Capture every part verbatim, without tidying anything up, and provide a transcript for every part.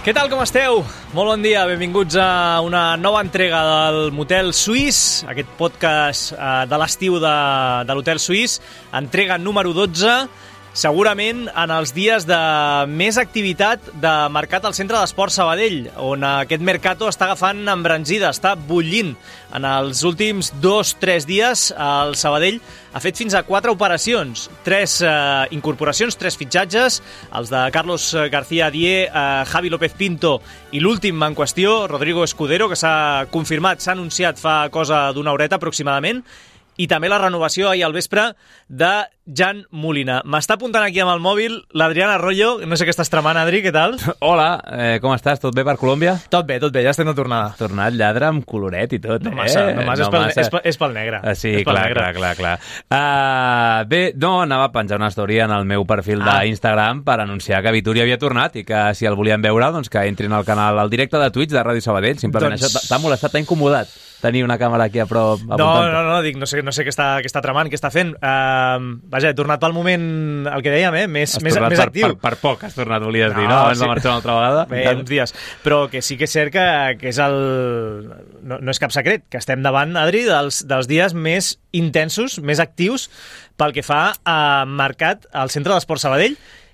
Què tal, com esteu? Molt bon dia, benvinguts a una nova entrega del Motel Suís, aquest podcast eh, de l'estiu de, de l'Hotel Suís, entrega número dotze, segurament en els dies de més activitat de mercat al Centre d'Esport Sabadell, on aquest mercato està agafant embranzida, està bullint. En els últims dos o tres dies el Sabadell ha fet fins a quatre operacions, tres eh, incorporacions, tres fitxatges, els de Carlos García Dié, eh, Javi López Pinto i l'últim en qüestió, Rodrigo Escudero, que s'ha confirmat, s'ha anunciat fa cosa d'una horeta aproximadament, i també la renovació ahir al vespre de Jan Molina. M'està apuntant aquí amb el mòbil l'Adrián Arroyo. No sé què estàs tramant, Adri, què tal? Hola, eh, com estàs? Tot bé per Colòmbia? Tot bé, tot bé, ja estem de tornada. Tornat lladre amb coloret i tot, no massa, eh? No massa, és, pel, massa. És, és pel negre. Ah, sí, és pel clar, negre. clar, clar, clar. Uh, bé, no, anava a penjar una story en el meu perfil ah. d'Instagram per anunciar que Vituri havia tornat i que si el volien veure, doncs que entrin al canal, al directe de Twitch de Ràdio Sabadell. Simplement doncs... això t'ha molestat, t'ha incomodat tenir una càmera aquí a prop apuntant. No, no, no, dic, no sé, no sé què, està, què està tramant, què està fent. Uh, vaja, he tornat pel moment, el que dèiem, eh? més, més, més per, actiu. Per, per poc has tornat, volies no, dir, no? Abans sí. de marxar una altra vegada. Bé, uns dies. Però que sí que és cert que, que és el... No, no és cap secret, que estem davant, Adri, dels, dels dies més intensos, més actius, pel que fa a mercat al Centre d'Esport Sabadell.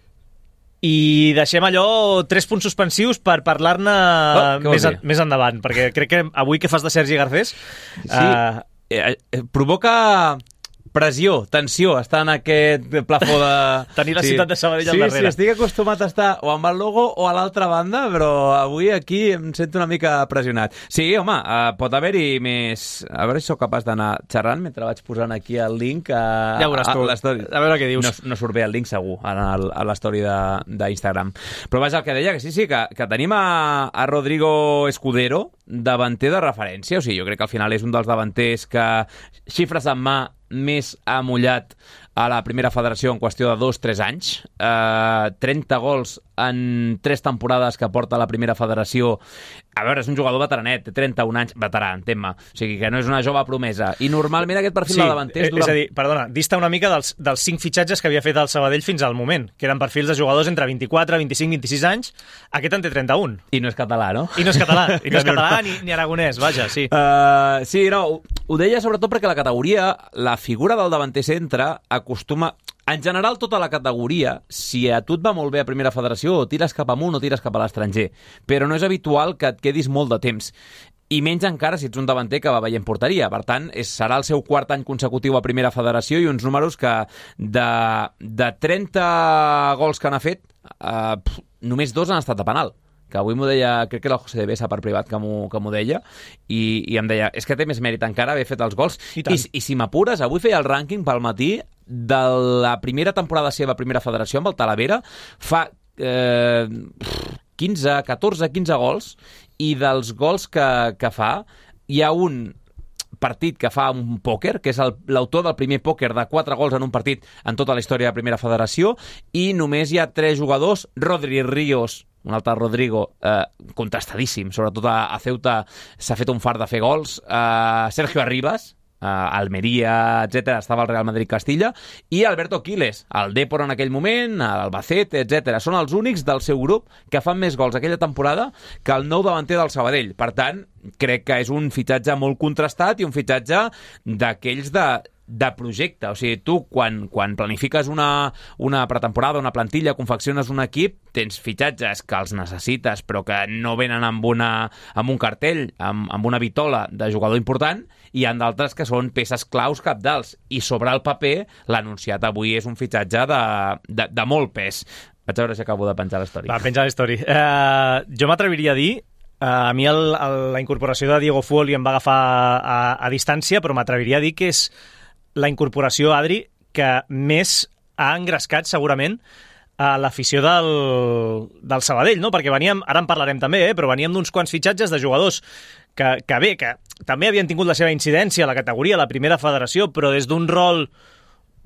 I deixem allò tres punts suspensius per parlar-ne oh, més, en, més endavant, perquè crec que avui que fas de Sergi Garcés... Sí, uh... eh, eh, provoca pressió, tensió, estar en aquest plafó de... Tenir la sí. ciutat de Sabadell sí, al darrere. Sí, estic acostumat a estar o amb el logo o a l'altra banda, però avui aquí em sento una mica pressionat. Sí, home, uh, pot haver-hi més... A veure si sóc capaç d'anar xerrant mentre vaig posant aquí el link a, ja veuràs tu. a l'story. A veure què dius. No, no surt bé el link, segur, a, a l'story d'Instagram. Però vaja, el que deia, que sí, sí, que, que tenim a, a Rodrigo Escudero, davanter de referència. O sigui, jo crec que al final és un dels davanters que, xifres en mà, més ha mullat a la primera federació en qüestió de dos o tres anys. Uh, trenta gols en tres temporades que porta la primera federació. A veure, és un jugador veteranet, té trenta-un anys, veterà, entén-me. O sigui, que no és una jove promesa. I normalment aquest perfil sí, de davanters... Dura... És a dir, perdona, dista una mica dels, dels cinc fitxatges que havia fet el Sabadell fins al moment, que eren perfils de jugadors entre vint-i-quatre, vint-i-cinc, vint-i-sis anys. Aquest en té trenta-un. I no és català, no? I no és català, i no és català ni, ni aragonès, vaja, sí. Uh, sí, no, ho, ho deia sobretot perquè la categoria, la figura del davanter centre acostuma... En general, tota la categoria, si a tu et va molt bé a primera federació, o tires cap amunt o tires cap a l'estranger. Però no és habitual que et quedis molt de temps. I menys encara si ets un davanter que va veient porteria. Per tant, és, serà el seu quart any consecutiu a primera federació i uns números que de, de trenta gols que n'ha fet, eh, pff, només dos han estat a penal. Que avui m'ho deia, crec que era el José de Besa per privat que m'ho, que m'ho deia, i, i em deia, és que té més mèrit encara haver fet els gols. I, I, i si m'apures, avui feia el rànquing pel matí de la primera temporada seva a primera federació amb el Talavera, fa eh, quinze, catorze, quinze gols, i dels gols que, que fa, hi ha un partit que fa un pòquer, que és l'autor del primer pòquer de quatre gols en un partit en tota la història de primera federació, i només hi ha tres jugadors, Rodri Ríos, un altre Rodrigo, eh, contrastadíssim, sobretot a, a Ceuta s'ha fet un fart de fer gols, eh, Sergio Arribas, eh, Almeria, etcètera, estava al Real Madrid-Castilla, i Alberto Quiles, el Depor en aquell moment, l'Albacete, etcètera. Són els únics del seu grup que fan més gols aquella temporada que el nou davanter del Sabadell. Per tant, crec que és un fitxatge molt contrastat i un fitxatge d'aquells de de projecte, o sigui, tu quan, quan planifiques una, una pretemporada, una plantilla, confecciones un equip, tens fitxatges que els necessites però que no venen amb, una, amb un cartell, amb, amb una vitola de jugador important, i hi ha d'altres que són peces claus cabdals, i sobre el paper l'anunciat avui és un fitxatge de, de, de molt pes. Vaig a veure si acabo de penjar l'story. Va, penja l'story. Uh, jo m'atreviria a dir, uh, a mi el, el, la incorporació de Diego Fuoli em va agafar a, a distància, però m'atreviria a dir que és la incorporació, Adri, que més ha engrescat segurament a l'afició del, del Sabadell, no? Perquè veníem, ara en parlarem també, eh? Però veníem d'uns quants fitxatges de jugadors que, que bé, que també havien tingut la seva incidència a la categoria, a la primera federació, però des d'un rol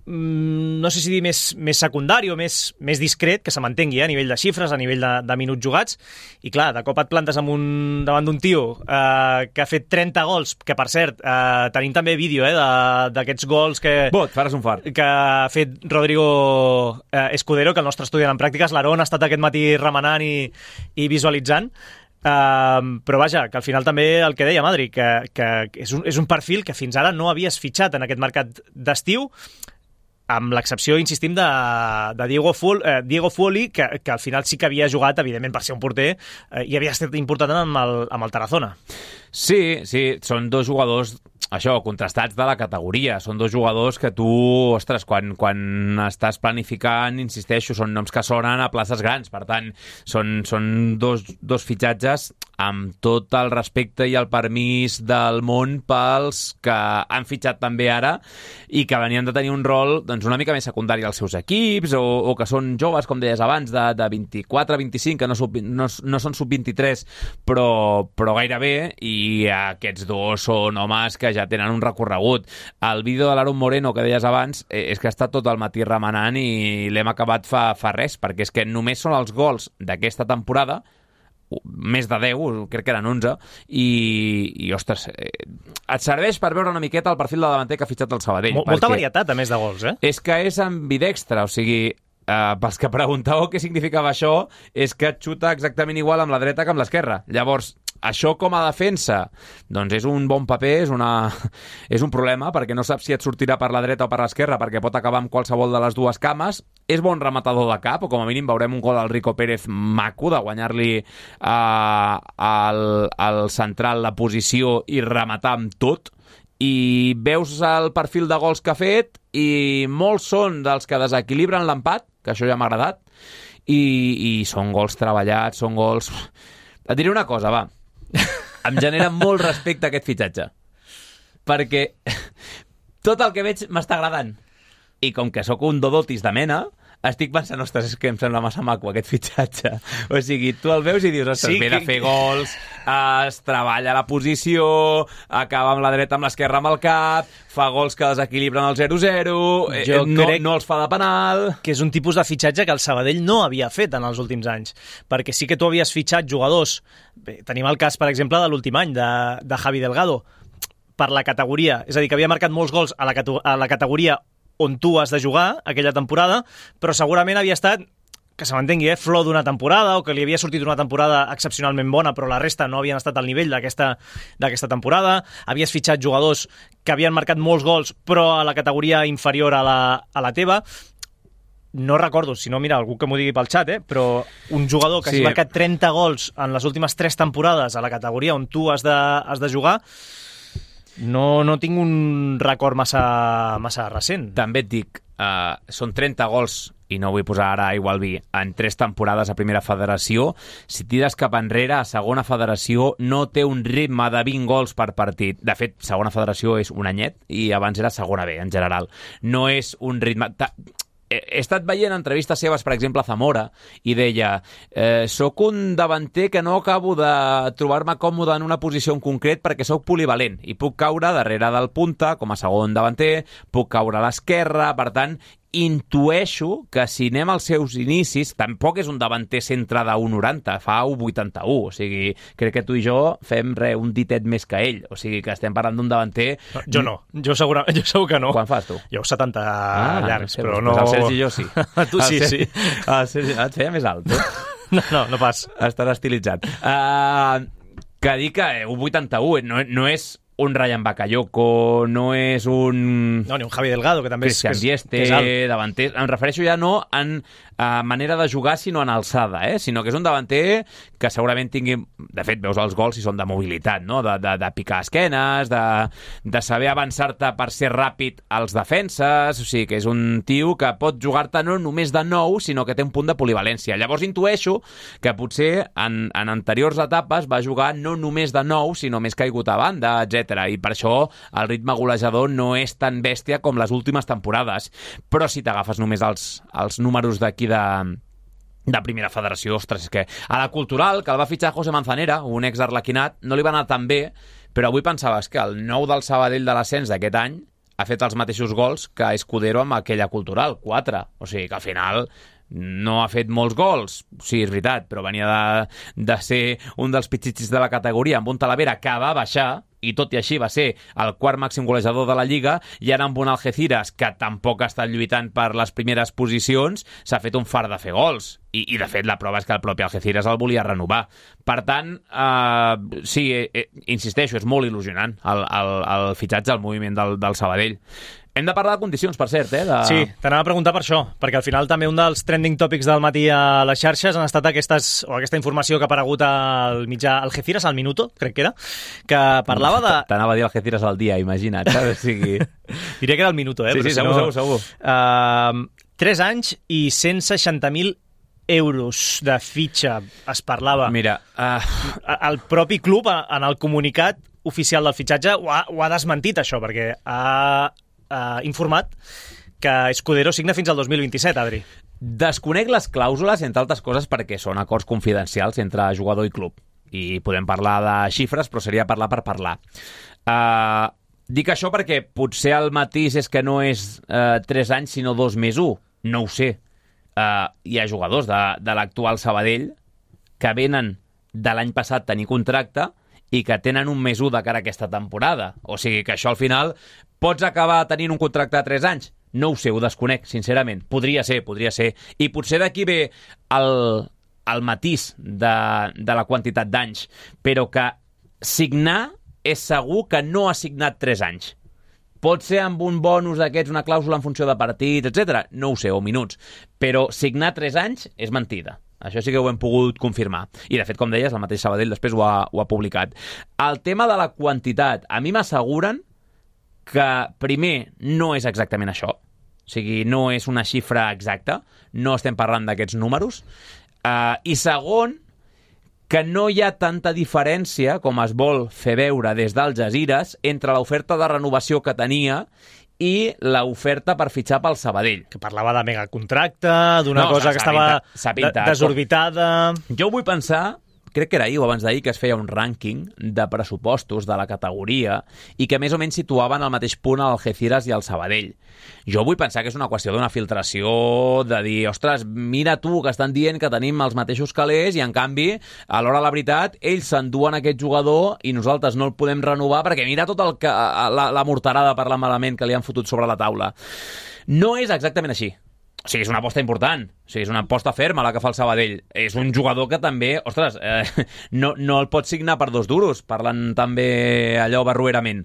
no sé si dir més, més secundari o més, més discret, que se mantengui, eh, a nivell de xifres, a nivell de, de minuts jugats, i clar, de cop et plantes amb un, davant d'un tio eh, que ha fet trenta gols, que per cert, eh, tenim també vídeo eh, d'aquests gols que, Bot, faràs un fart. que ha fet Rodrigo eh, Escudero, que el nostre estudiant en pràctiques, l'Aaron, ha estat aquest matí remenant i, i visualitzant. Uh, però vaja, que al final també el que deia Madri, que, que és, un, és un perfil que fins ara no havies fitxat en aquest mercat d'estiu, amb l'excepció, insistim, de, de Diego, Fuol, eh, Diego Fuoli, que, que al final sí que havia jugat, evidentment, per ser un porter, eh, i havia estat important amb el, amb el Tarazona. Sí, sí, són dos jugadors, això, contrastats de la categoria. Són dos jugadors que tu, ostres, quan, quan estàs planificant, insisteixo, són noms que sonen a places grans. Per tant, són, són dos, dos fitxatges amb tot el respecte i el permís del món pels que han fitxat també ara i que venien de tenir un rol doncs, una mica més secundari als seus equips o, o que són joves, com deies abans, de, de vint-i-quatre a vint-i-cinc, que no, sub, no, no són sub vint-i-tres, però, però gairebé, i aquests dos són homes que ja tenen un recorregut. El vídeo de l'Aaron Moreno que deies abans eh, és que ha estat tot el matí remenant i l'hem acabat fa, fa res, perquè és que només són els gols d'aquesta temporada, més de deu, crec que eren onze, i, i ostres, eh, et serveix per veure una miqueta el perfil de davanter que ha fitxat el Sabadell. Mol, molta varietat, a més de gols, eh? És que és ambidextre, o sigui, eh, pels que preguntàveu què significava això, és que et xuta exactament igual amb la dreta que amb l'esquerra. Llavors, això com a defensa, doncs és un bon paper, és, una... és un problema, perquè no saps si et sortirà per la dreta o per l'esquerra, perquè pot acabar amb qualsevol de les dues cames. És bon rematador de cap, o com a mínim veurem un gol al Rico Pérez maco, de guanyar-li eh, al, al central la posició i rematar amb tot. I veus el perfil de gols que ha fet i molts són dels que desequilibren l'empat, que això ja m'ha agradat, i, i són gols treballats, són gols... Et diré una cosa, va. Em genera molt respecte aquest fitxatge, perquè tot el que veig m'està agradant, i com que sóc un dodotis de mena, estic pensant, ostres, és que em sembla massa maco aquest fitxatge. O sigui, tu el veus i dius, ostres, sí, ve que... de fer gols, es treballa la posició, acaba amb la dreta, amb l'esquerra, amb el cap, fa gols que desequilibren el zero zero, jo no, crec no els fa de penal... Que és un tipus de fitxatge que el Sabadell no havia fet en els últims anys, perquè sí que tu havies fitxat jugadors, bé, tenim el cas, per exemple, de l'últim any, de, de Javi Delgado, per la categoria, és a dir, que havia marcat molts gols a la, a la categoria on tu has de jugar aquella temporada, però segurament havia estat, que se m'entengui, eh, flor d'una temporada, o que li havia sortit una temporada excepcionalment bona, però la resta no havien estat al nivell d'aquesta d'aquesta temporada. Havies fitxat jugadors que havien marcat molts gols, però a la categoria inferior a la, a la teva. No recordo, si no, mira, algú que m'ho digui pel xat, eh, però un jugador que sí. ha marcat trenta gols en les últimes tres temporades a la categoria on tu has de, has de jugar, No, no tinc un record massa, massa recent. També et dic, uh, són trenta gols, i no vull posar ara aigua al vi, en tres temporades a primera federació. Si tires cap enrere, a segona federació no té un ritme de vint gols per partit. De fet, segona federació és un anyet, i abans era segona B, en general. No és un ritme... He estat veient entrevistes seves, per exemple, a Zamora, i deia, eh, soc un davanter que no acabo de trobar-me còmode en una posició en concret perquè sóc polivalent, i puc caure darrere del punta, com a segon davanter, puc caure a l'esquerra, per tant, intueixo que si anem als seus inicis, tampoc és un davanter centre de un noranta, fa un vuitanta-u, o sigui, crec que tu i jo fem re, un ditet més que ell, o sigui que estem parlant d'un davanter... No, jo no, jo segur, jo segur que no. Quan fas tu? Jo setanta ah, llargs, no sé, però no... Pues el Sergi i jo sí. Tu sí, el Sergi, sí. El Sergi et feia més alt, tu? No, no, no pas. Estàs estilitzat. Uh, que dic que un vuitanta-u no, no és un Ryan Bakayoko, no és un... No, ni un Javi Delgado, que també Cristian és, Dieste, és alt. davanter... Em refereixo ja no en uh, manera de jugar, sinó en alçada, eh? Sinó que és un davanter que segurament tingui... De fet, veus els gols i són de mobilitat, no? De, de, de picar esquenes, de, de saber avançar-te per ser ràpid als defenses, o sigui, que és un tio que pot jugar-te no només de nou, sinó que té un punt de polivalència. Llavors intueixo que potser en, en anteriors etapes va jugar no només de nou, sinó més caigut a banda, etcètera. I per això el ritme golejador no és tan bèstia com les últimes temporades. Però si t'agafes només els, els números d'aquí de, de primera federació, ostres, és que a la Cultural, que el va fitxar José Manzanera, un ex-arlequinat, no li va anar tan bé, però avui pensaves que el nou del Sabadell de l'ascens d'aquest any ha fet els mateixos gols que Escudero amb aquella Cultural, quatre. O sigui que al final no ha fet molts gols, sí, és veritat, però venia de, de ser un dels pitxitxis de la categoria amb un Talavera que va baixar, i tot i així va ser el quart màxim golejador de la Lliga, i ara amb un Algeciras que tampoc ha estat lluitant per les primeres posicions, s'ha fet un fart de fer gols. I, i de fet, la prova és que el propi Algeciras el volia renovar. Per tant, eh, sí, eh, insisteixo, és molt il·lusionant el, el, el fitxatge, el moviment del, del Sabadell. Hem de parlar de condicions, per cert, eh? De... Sí, t'anava a preguntar per això, perquè al final també un dels trending topics del matí a les xarxes han estat aquestes, o aquesta informació que ha aparegut al mitjà Algeciras, al Minuto, crec que era, que parlava de... T'anava a dir Algeciras al dia, imagina't, saps? O sigui... Diria que era el Minuto, eh? Sí, Però sí, si segur, no... segur, segur. Uh, tres anys i cent seixanta mil euros de fitxa, es parlava. Mira... Uh... El propi club, en el comunicat oficial del fitxatge, ho ha, ho ha desmentit, això, perquè ha... Uh, informat que Escudero signa fins al dos mil vint-i-set, Adri. Desconec les clàusules, entre altres coses, perquè són acords confidencials entre jugador i club. I podem parlar de xifres, però seria parlar per parlar. Uh, dic això perquè potser el matís és que no és uh, tres anys, sinó dos més un. No ho sé. Uh, hi ha jugadors de, de l'actual Sabadell que venen de l'any passat tenir contracte i que tenen un més un de cara a aquesta temporada. O sigui que això al final pots acabar tenint un contracte de tres anys? No ho sé, ho desconec, sincerament. Podria ser, podria ser. I potser d'aquí ve el, el matís de, de la quantitat d'anys, però que signar és segur que no ha signat tres anys. Pot ser amb un bonus d'aquests, una clàusula en funció de partits, etcètera. No ho sé, o minuts. Però signar tres anys és mentida. Això sí que ho hem pogut confirmar. I, de fet, com deies, el mateix Sabadell després ho ha, ho ha publicat. El tema de la quantitat, a mi m'asseguren que, primer, no és exactament això. O sigui, no és una xifra exacta. No estem parlant d'aquests números. Uh, I, segon, que no hi ha tanta diferència, com es vol fer veure des d'Al Jazeera, entre l'oferta de renovació que tenia i l'oferta per fitxar pel Sabadell. Que parlava de megacontracte, d'una no, cosa que estava pintat, desorbitada... Jo vull pensar, crec que era ahir o abans d'ahir, que es feia un rànquing de pressupostos de la categoria i que més o menys situaven al mateix punt a Algeciras i al Sabadell. Jo vull pensar que és una qüestió d'una filtració, de dir, ostres, mira tu, que estan dient que tenim els mateixos calés i, en canvi, a l'hora de la veritat, ells s'enduen aquest jugador i nosaltres no el podem renovar perquè mira tot el que, la, la morterada per la malament que li han fotut sobre la taula. No és exactament així. O sigui, és una aposta important. O sigui, és una aposta ferma la que fa el Sabadell. És un jugador que també, ostres, eh, no, no el pot signar per dos duros, parlant també allò barruerament.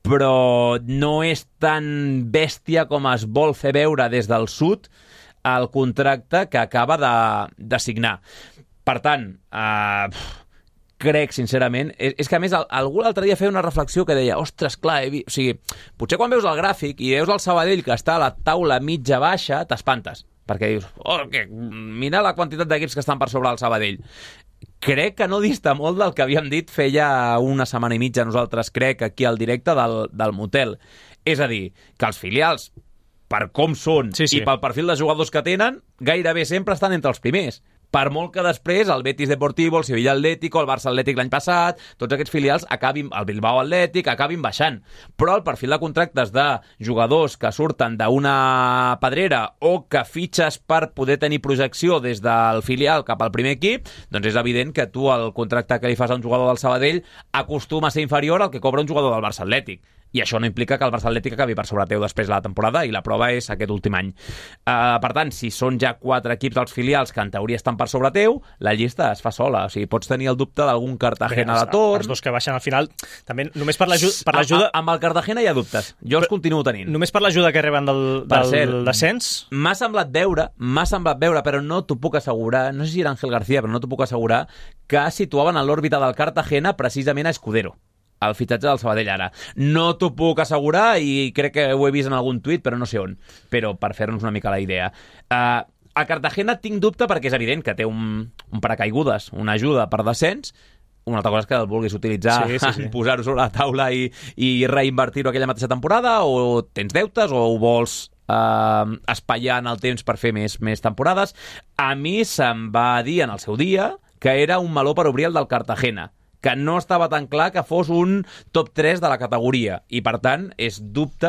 Però no és tan bèstia com es vol fer veure des del sud el contracte que acaba de, de signar. Per tant, eh, crec, sincerament... És, és que, a més, algú l'altre dia feia una reflexió que deia, ostres, clar, he vist... O sigui, potser quan veus el gràfic i veus el Sabadell que està a la taula mitja-baixa, t'espantes. Perquè dius, oh, que... mira la quantitat d'equips que estan per sobre el Sabadell. Crec que no dista molt del que havíem dit feia una setmana i mitja nosaltres, crec, aquí al directe del, del motel. És a dir, que els filials, per com són sí, sí. i pel perfil de jugadors que tenen, gairebé sempre estan entre els primers. Per molt que després el Betis Deportivo, el Sevilla Atlético, el Barça Atlètic l'any passat, tots aquests filials acabin, el Bilbao Atlètic, acabin baixant. Però el perfil de contractes de jugadors que surten d'una pedrera o que fitxes per poder tenir projecció des del filial cap al primer equip, doncs és evident que tu el contracte que li fas a un jugador del Sabadell acostuma a ser inferior al que cobra un jugador del Barça Atlètic. I això no implica que el Barça Atlètic acabi per sobre teu després de la temporada, i la prova és aquest últim any. Uh, per tant, si són ja quatre equips dels filials que en teoria estan per sobre teu, la llista es fa sola. O sigui, pots tenir el dubte d'algun Cartagena de torn... Els dos que baixen al final, també només per l'ajuda... Amb el Cartagena hi ha dubtes. Jo els continuo tenint. Només per l'ajuda que reben del, del cert, descens? M'ha semblat veure, m'ha semblat veure, però no t'ho puc assegurar, no sé si era Ángel García, però no t'ho puc assegurar, que situaven en l'òrbita del Cartagena precisament a Escudero, el fitxatge del Sabadell ara. No t'ho puc assegurar i crec que ho he vist en algun tuit, però no sé on. Però per fer-nos una mica la idea. Uh, a Cartagena tinc dubte perquè és evident que té un, un paracaigudes, una ajuda per descens. Una altra cosa és que el vulguis utilitzar, sí, sí, sí. posar-ho sobre la taula i, i reinvertir-ho aquella mateixa temporada, o tens deutes, o ho vols uh, espaiar en el temps per fer més, més temporades. A mi se'm va dir en el seu dia que era un meló per obrir el del Cartagena, que no estava tan clar que fos un top tres de la categoria, i per tant és dubte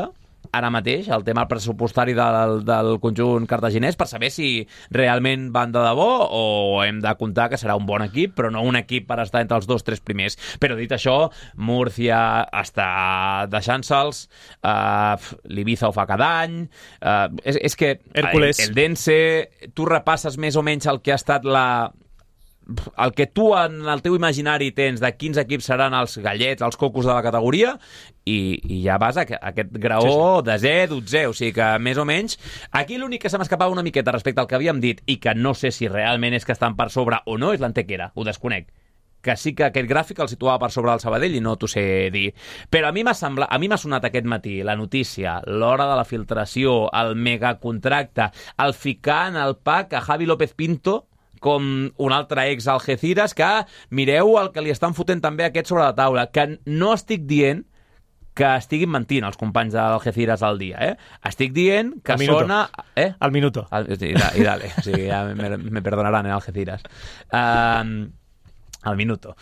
ara mateix, el tema pressupostari del, del conjunt cartaginès, per saber si realment van de debò o hem de comptar que serà un bon equip, però no un equip per estar entre els dos tres primers. Però dit això, Múrcia està deixant-se'ls, uh, l'Ibiza ho fa cada any, uh, és, és que Hércules. El, el Dense, tu repasses més o menys el que ha estat la... el que tu en el teu imaginari tens de quins equips seran els gallets, els cocos de la categoria, i, i ja vas a aquest graó sí, sí. desè, dotzè, o sigui que més o menys aquí l'únic que se m'escapava una miqueta respecte al que havíem dit i que no sé si realment és que estan per sobre o no és l'Antequera, ho desconec, que sí que aquest gràfic el situava per sobre del Sabadell i no t'ho sé dir, però a mi m'ha semblat, a mi m'ha sonat aquest matí la notícia, l'hora de la filtració, el megacontracte, el ficar en el pack a Javi López Pinto com un altre ex Algeciras, que mireu el que li estan fotent també aquest sobre la taula, que no estic dient que estiguin mentint els companys d'Algeciras al dia, eh? Estic dient que sona... Eh? Al minuto. Al, i, i dale, o sigui, ja me, me perdonaran, eh, Algeciras. Uh, al minuto.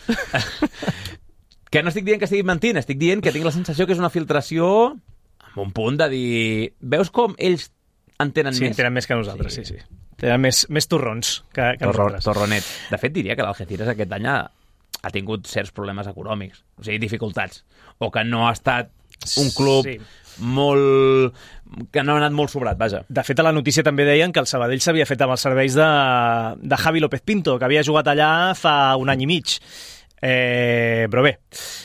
Que no estic dient que estiguin mentint, estic dient que tinc la sensació que és una filtració amb un punt de dir... Veus com ells en tenen sí, més? Sí, en tenen més que nosaltres, sí, sí. sí. Tenen més, més torrons que, que Torro, nosaltres. Torronet. De fet, diria que l'Algeciras aquest any ha, ha tingut certs problemes econòmics, o sigui, dificultats, o que no ha estat un club sí. molt... que no ha anat molt sobrat, vaja. De fet, a la notícia també deien que el Sabadell s'havia fet amb els serveis de, de Javi López Pinto, que havia jugat allà fa un any i mig. Eh, però bé,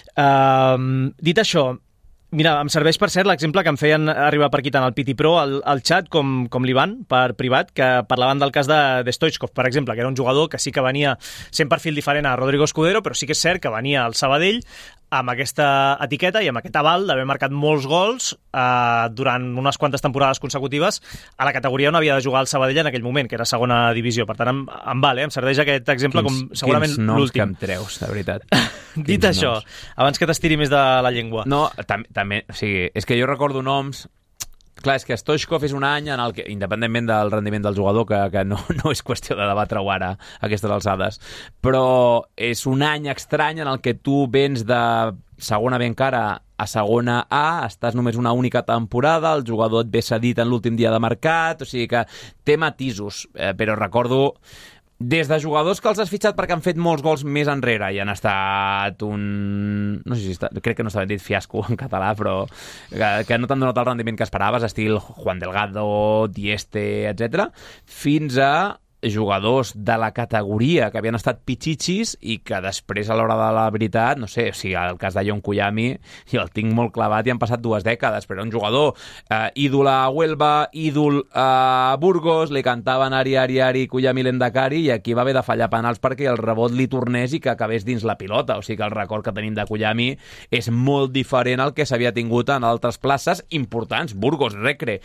uh, dit això, mira, em serveix per cert l'exemple que em feien arribar per aquí tant el Piti Pro, al, al xat, com, com l'Ivan, per privat, que parlaven del cas de, de Stoichkov, per exemple, que era un jugador que sí que venia sent perfil diferent a Rodrigo Escudero, però sí que és cert que venia al Sabadell amb aquesta etiqueta i amb aquest aval d'haver marcat molts gols eh, durant unes quantes temporades consecutives a la categoria on havia de jugar el Sabadell en aquell moment, que era segona divisió. Per tant, em, em val, eh? Em serveix aquest exemple quins, com segurament l'últim. Quins noms que em treus, de veritat. Dit quins això, noms. Abans que t'estiri més de la llengua. No, tam també, o sigui, és que jo recordo noms... Clar, és que Stoichkov és un any en el que, independentment del rendiment del jugador, que, que no, no és qüestió de debatre-ho ara, a aquestes alçades, però és un any estrany en el que tu vens de segona B encara a segona A, estàs només una única temporada, el jugador et ve cedit en l'últim dia de mercat, o sigui que té matisos, eh, però recordo... Des de jugadors que els has fitxat perquè han fet molts gols més enrere i han estat un... no sé si està... crec que no s'ha dit fiasco en català, però que, que no t'han donat el rendiment que esperaves, estil Juan Delgado, Dieste, etcètera, fins a jugadors de la categoria que havien estat pitxitxis i que després a l'hora de la veritat, no sé, o sigui, el cas de John Cuyami jo el tinc molt clavat i han passat dues dècades, però un jugador eh, ídol a Huelva, ídol a Burgos, li cantaven Ari, Ari, Ari, Cuyami l'Endacari i aquí va haver de fallar penals perquè el rebot li tornés i que acabés dins la pilota, o sigui que el record que tenim de Cuyami és molt diferent al que s'havia tingut en altres places importants, Burgos, Recre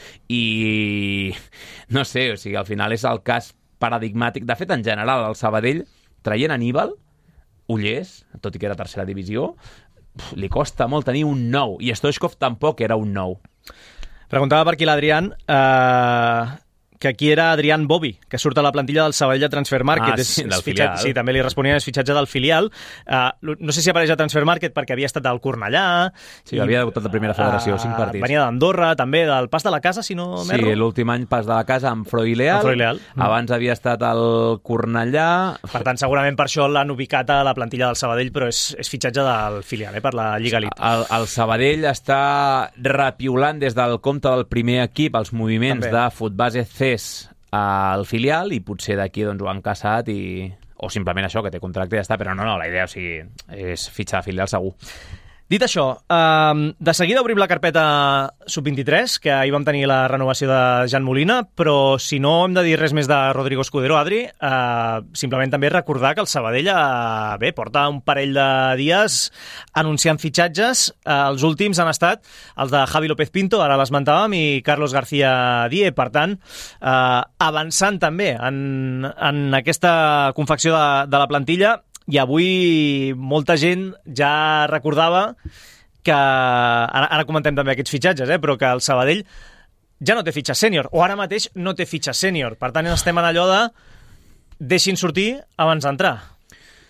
i no sé, o sigui, al final és el cas paradigmàtic. De fet, en general, el Sabadell, traient Aníbal, Ullés, tot i que era tercera divisió, li costa molt tenir un nou. I Stoichkov tampoc era un nou. Preguntava per aquí l'Adrián eh, que aquí era Adrián Bobby, que surt a la plantilla del Sabadell de Transfer Market. Ah, sí, és, del és fitxat, filial. sí, també li responia, és fitxatge del filial. Uh, no sé si apareix a Transfer Market perquè havia estat al Cornellà. Sí, i, havia debutat de primera federació, uh, cinc partits. Venia d'Andorra, també, del Pas de la Casa, si no sí, m'erro. Sí, l'últim any Pas de la Casa amb Froi Leal. Froi Leal. Mm. Abans havia estat al Cornellà. Per tant, segurament per això l'han ubicat a la plantilla del Sabadell, però és, és fitxatge del filial, eh, per la Lliga Elite. El, el Sabadell està repiulant des del compte del primer equip els moviments també de Futbase C E S al filial i potser d'aquí doncs, ho han caçat i... o simplement això, que té contracte i ja està, però no, no, la idea o sigui, és fitxar filial segur. Dit això, eh, de seguida obrim la carpeta sub vint-i-tres, que ahir vam tenir la renovació de Jan Molina, però si no hem de dir res més de Rodrigo Escudero, Adri, eh, simplement també recordar que el Sabadell eh, bé, porta un parell de dies anunciant fitxatges. Eh, els últims han estat els de Javi López Pinto, ara l'esmentàvem, i Carlos García Die. Per tant, eh, avançant també en, en aquesta confecció de, de la plantilla, i avui molta gent ja recordava que, ara, ara comentem també aquests fitxatges, eh, però que el Sabadell ja no té fitxa sènior, o ara mateix no té fitxa sènior. Per tant, estem en allò de deixin sortir abans d'entrar.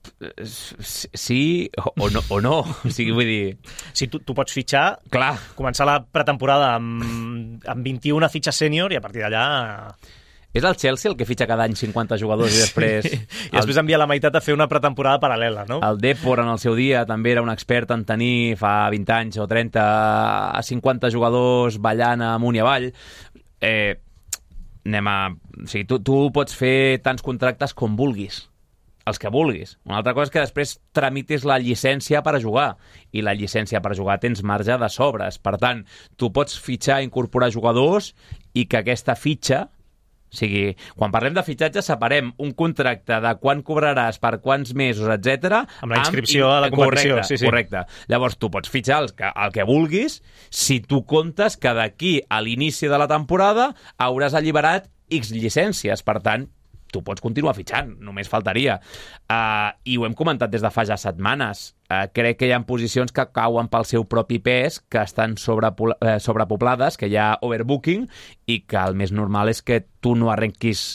Sí o no, o no. O sigui, vull dir... Si tu, tu pots fitxar, clar, començar la pretemporada amb, amb vint-i-una fitxes sènior i a partir d'allà... és el Chelsea el que fitxa cada any cinquanta jugadors i després... Sí. I després envia la meitat a fer una pretemporada paral·lela, no? El Depor, en el seu dia, també era un expert en tenir, fa vint anys o trenta, a cinquanta jugadors ballant amunt i avall. Eh, anem a... O sigui, tu, tu pots fer tants contractes com vulguis, els que vulguis. Una altra cosa és que després tramitis la llicència per a jugar, i la llicència per a jugar tens marge de sobres. Per tant, tu pots fitxar, incorporar jugadors, i que aquesta fitxa... O sigui, quan parlem de fitxatge, separem un contracte de quan cobraràs, per quants mesos, etcètera. Amb la inscripció amb... a la competició. Correcte, sí, sí. correcte. Llavors, tu pots fitxar el que, el que vulguis si tu comptes que d'aquí a l'inici de la temporada hauràs alliberat X llicències. Per tant, tu pots continuar fitxant, només faltaria. Uh, I ho hem comentat des de fa ja setmanes. Uh, crec que hi ha posicions que cauen pel seu propi pes, que estan sobrepo eh, sobrepoblades, que hi ha overbooking, i que el més normal és que tu no arrenquis...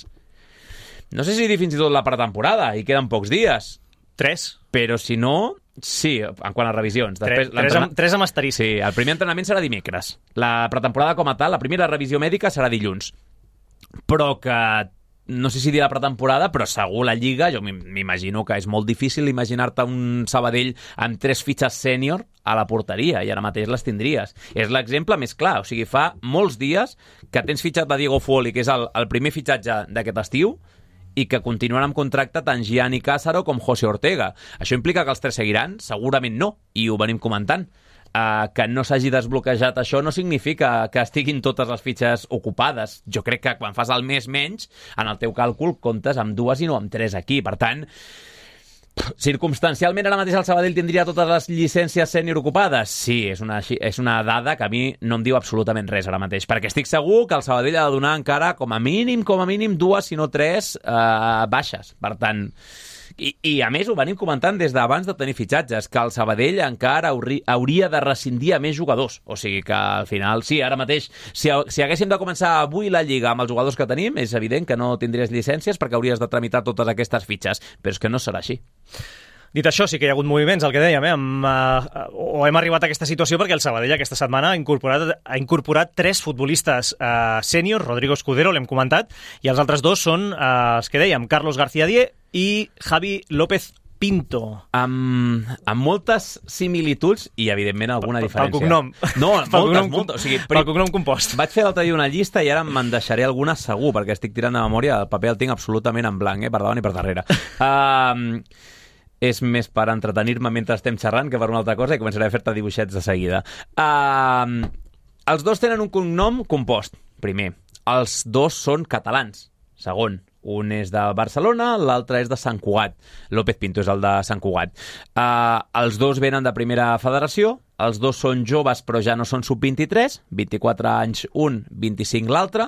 No sé si dir fins i tot la pretemporada, i queden pocs dies. Tres. Però si no... Sí, en quant a revisions. Després, tres, tres, amb, tres amb asterisc. Sí, el primer entrenament serà dimecres. La pretemporada com a tal, la primera revisió mèdica serà dilluns. Però que... no sé si dir la pretemporada, però segur la Lliga, jo m'imagino que és molt difícil imaginar-te un Sabadell amb tres fitxes sènior a la porteria, i ara mateix les tindries. És l'exemple més clar, o sigui, fa molts dies que tens fitxat de Diego Fuoli, que és el, el primer fitxatge d'aquest estiu, i que continuen amb contracte tant Gianni Cássaro com José Ortega. Això implica que els tres seguiran? Segurament no, i ho venim comentant. Uh, que no s'hagi desbloquejat això no significa que estiguin totes les fitxes ocupades. Jo crec que quan fas el més menys, en el teu càlcul comptes amb dues i no amb tres aquí. Per tant, circumstancialment ara mateix el Sabadell tindria totes les llicències sènior ocupades? Sí, és una, és una dada que a mi no em diu absolutament res ara mateix, perquè estic segur que el Sabadell ha de donar encara com a mínim, com a mínim, dues, si no tres, uh, baixes. Per tant... I, I a més ho venim comentant des d'abans de tenir fitxatges, que el Sabadell encara hauri, hauria de rescindir a més jugadors. O sigui que al final, sí, ara mateix, si, si haguéssim de començar avui la Lliga amb els jugadors que tenim, és evident que no tindries llicències perquè hauries de tramitar totes aquestes fitxes, però és que no serà així. Dit això, sí que hi ha hagut moviments, el que dèiem, eh? Amb, uh, o hem arribat a aquesta situació perquè el Sabadell aquesta setmana ha incorporat, ha incorporat tres futbolistes uh, sèniors, Rodrigo Escudero, l'hem comentat, i els altres dos són uh, els que dèiem, Carlos García Dié i Javi López Pinto. Amb, amb moltes similituds i, evidentment, alguna pel, diferència. Pel cognom. No, pel moltes, moltes. O sigui, pel cognom compost. Vaig fer l'altre dia una llista i ara me'n deixaré alguna segur, perquè estic tirant de memòria, el paper el tinc absolutament en blanc, eh, per davant i per darrere. Uh, és més per entretenir-me mentre estem xerrant que per una altra cosa, i començaré a fer-te dibuixets de seguida. Uh, els dos tenen un cognom compost, primer. Els dos són catalans, segon. Un és de Barcelona, l'altre és de Sant Cugat. López Pinto és el de Sant Cugat. Uh, els dos venen de primera federació, els dos són joves però ja no són sub vint-i-tres, vint-i-quatre anys un, vint-i-cinc l'altre.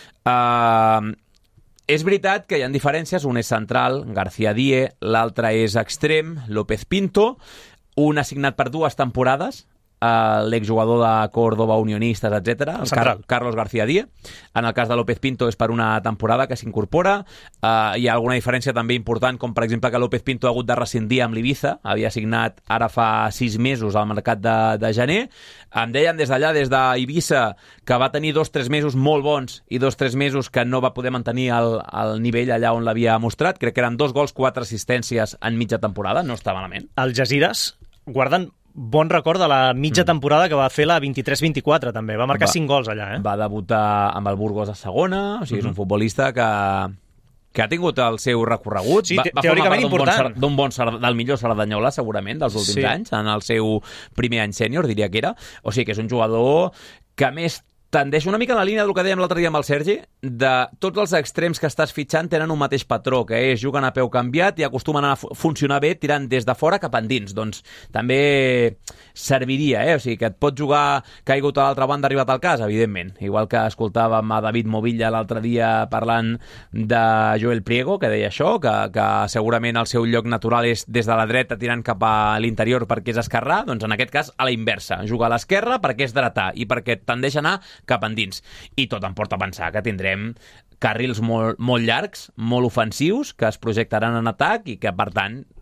Uh, és veritat que hi ha diferències, un és central, García Dié, l'altre és extrem, López Pinto, un assignat per dues temporades, Uh, l'exjugador de Córdoba, Unionistes, etcètera, el Car Carlos García Dié. En el cas de López Pinto és per una temporada que s'incorpora. Uh, hi ha alguna diferència també important, com per exemple que López Pinto ha hagut de rescindir amb l'Ibiza, havia signat ara fa sis mesos al mercat de, de gener. Em deien des d'allà, des d'Ibiza, que va tenir dos o tres mesos molt bons i dos o tres mesos que no va poder mantenir el, el nivell allà on l'havia mostrat. Crec que eren dos gols, quatre assistències en mitja temporada, no està malament. Els Jaziras guarden bon record de la mitja temporada que va fer la vint-i-tres vint-i-quatre, també. Va marcar va, cinc gols allà, eh? Va debutar amb el Burgos a segona, o sigui, mm-hmm. és un futbolista que, que ha tingut el seu recorregut. Sí, va, va teòricament important. D'un bon, bon del millor Cerdanyola, segurament, dels últims sí. anys, en el seu primer any sènior, diria que era. O sigui, que és un jugador que, a més, tendeix una mica en la línia del que dèiem l'altre dia amb el Sergi, de tots els extrems que estàs fitxant tenen un mateix patró, que és juguen a peu canviat i acostumen a funcionar bé tirant des de fora cap endins. Doncs també serviria, eh? O sigui, que et pot jugar caigut a l'altra banda arribat al cas, evidentment. Igual que escoltàvem a David Movilla l'altre dia parlant de Joel Priego, que deia això, que, que segurament el seu lloc natural és des de la dreta tirant cap a l'interior perquè és esquerrà, doncs en aquest cas a la inversa. Jugar a l'esquerra perquè és dretà i perquè tendeix a anar cap endins. I tot em porta a pensar que tindrem carrils molt, molt llargs, molt ofensius, que es projectaran en atac i que, per tant,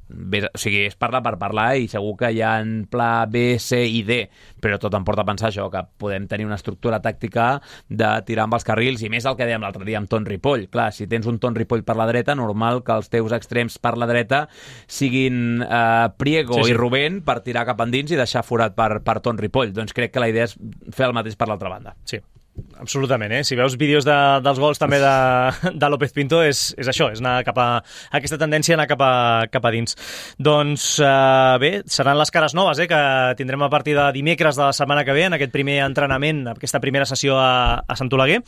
Ves, o sigui, és parlar per parlar i segur que hi ha en pla B, C i D, però tot em porta a pensar això, que podem tenir una estructura tàctica de tirar amb els carrils, i més el que dèiem l'altre dia amb Ton Ripoll. Clar, si tens un Ton Ripoll per la dreta, normal que els teus extrems per la dreta siguin eh, Priego sí, sí. i Rubén per tirar cap endins i deixar forat per, per Ton Ripoll. Doncs crec que la idea és fer el mateix per l'altra banda. Sí. Absolutament, eh? Si veus vídeos de, dels gols també de, de López Pinto, és, és això, és anar cap a aquesta tendència, anar cap a, cap a dins. Doncs eh, bé, seran les cares noves, eh, que tindrem a partir de dimecres de la setmana que ve, en aquest primer entrenament, aquesta primera sessió a, a Sant Oleguer.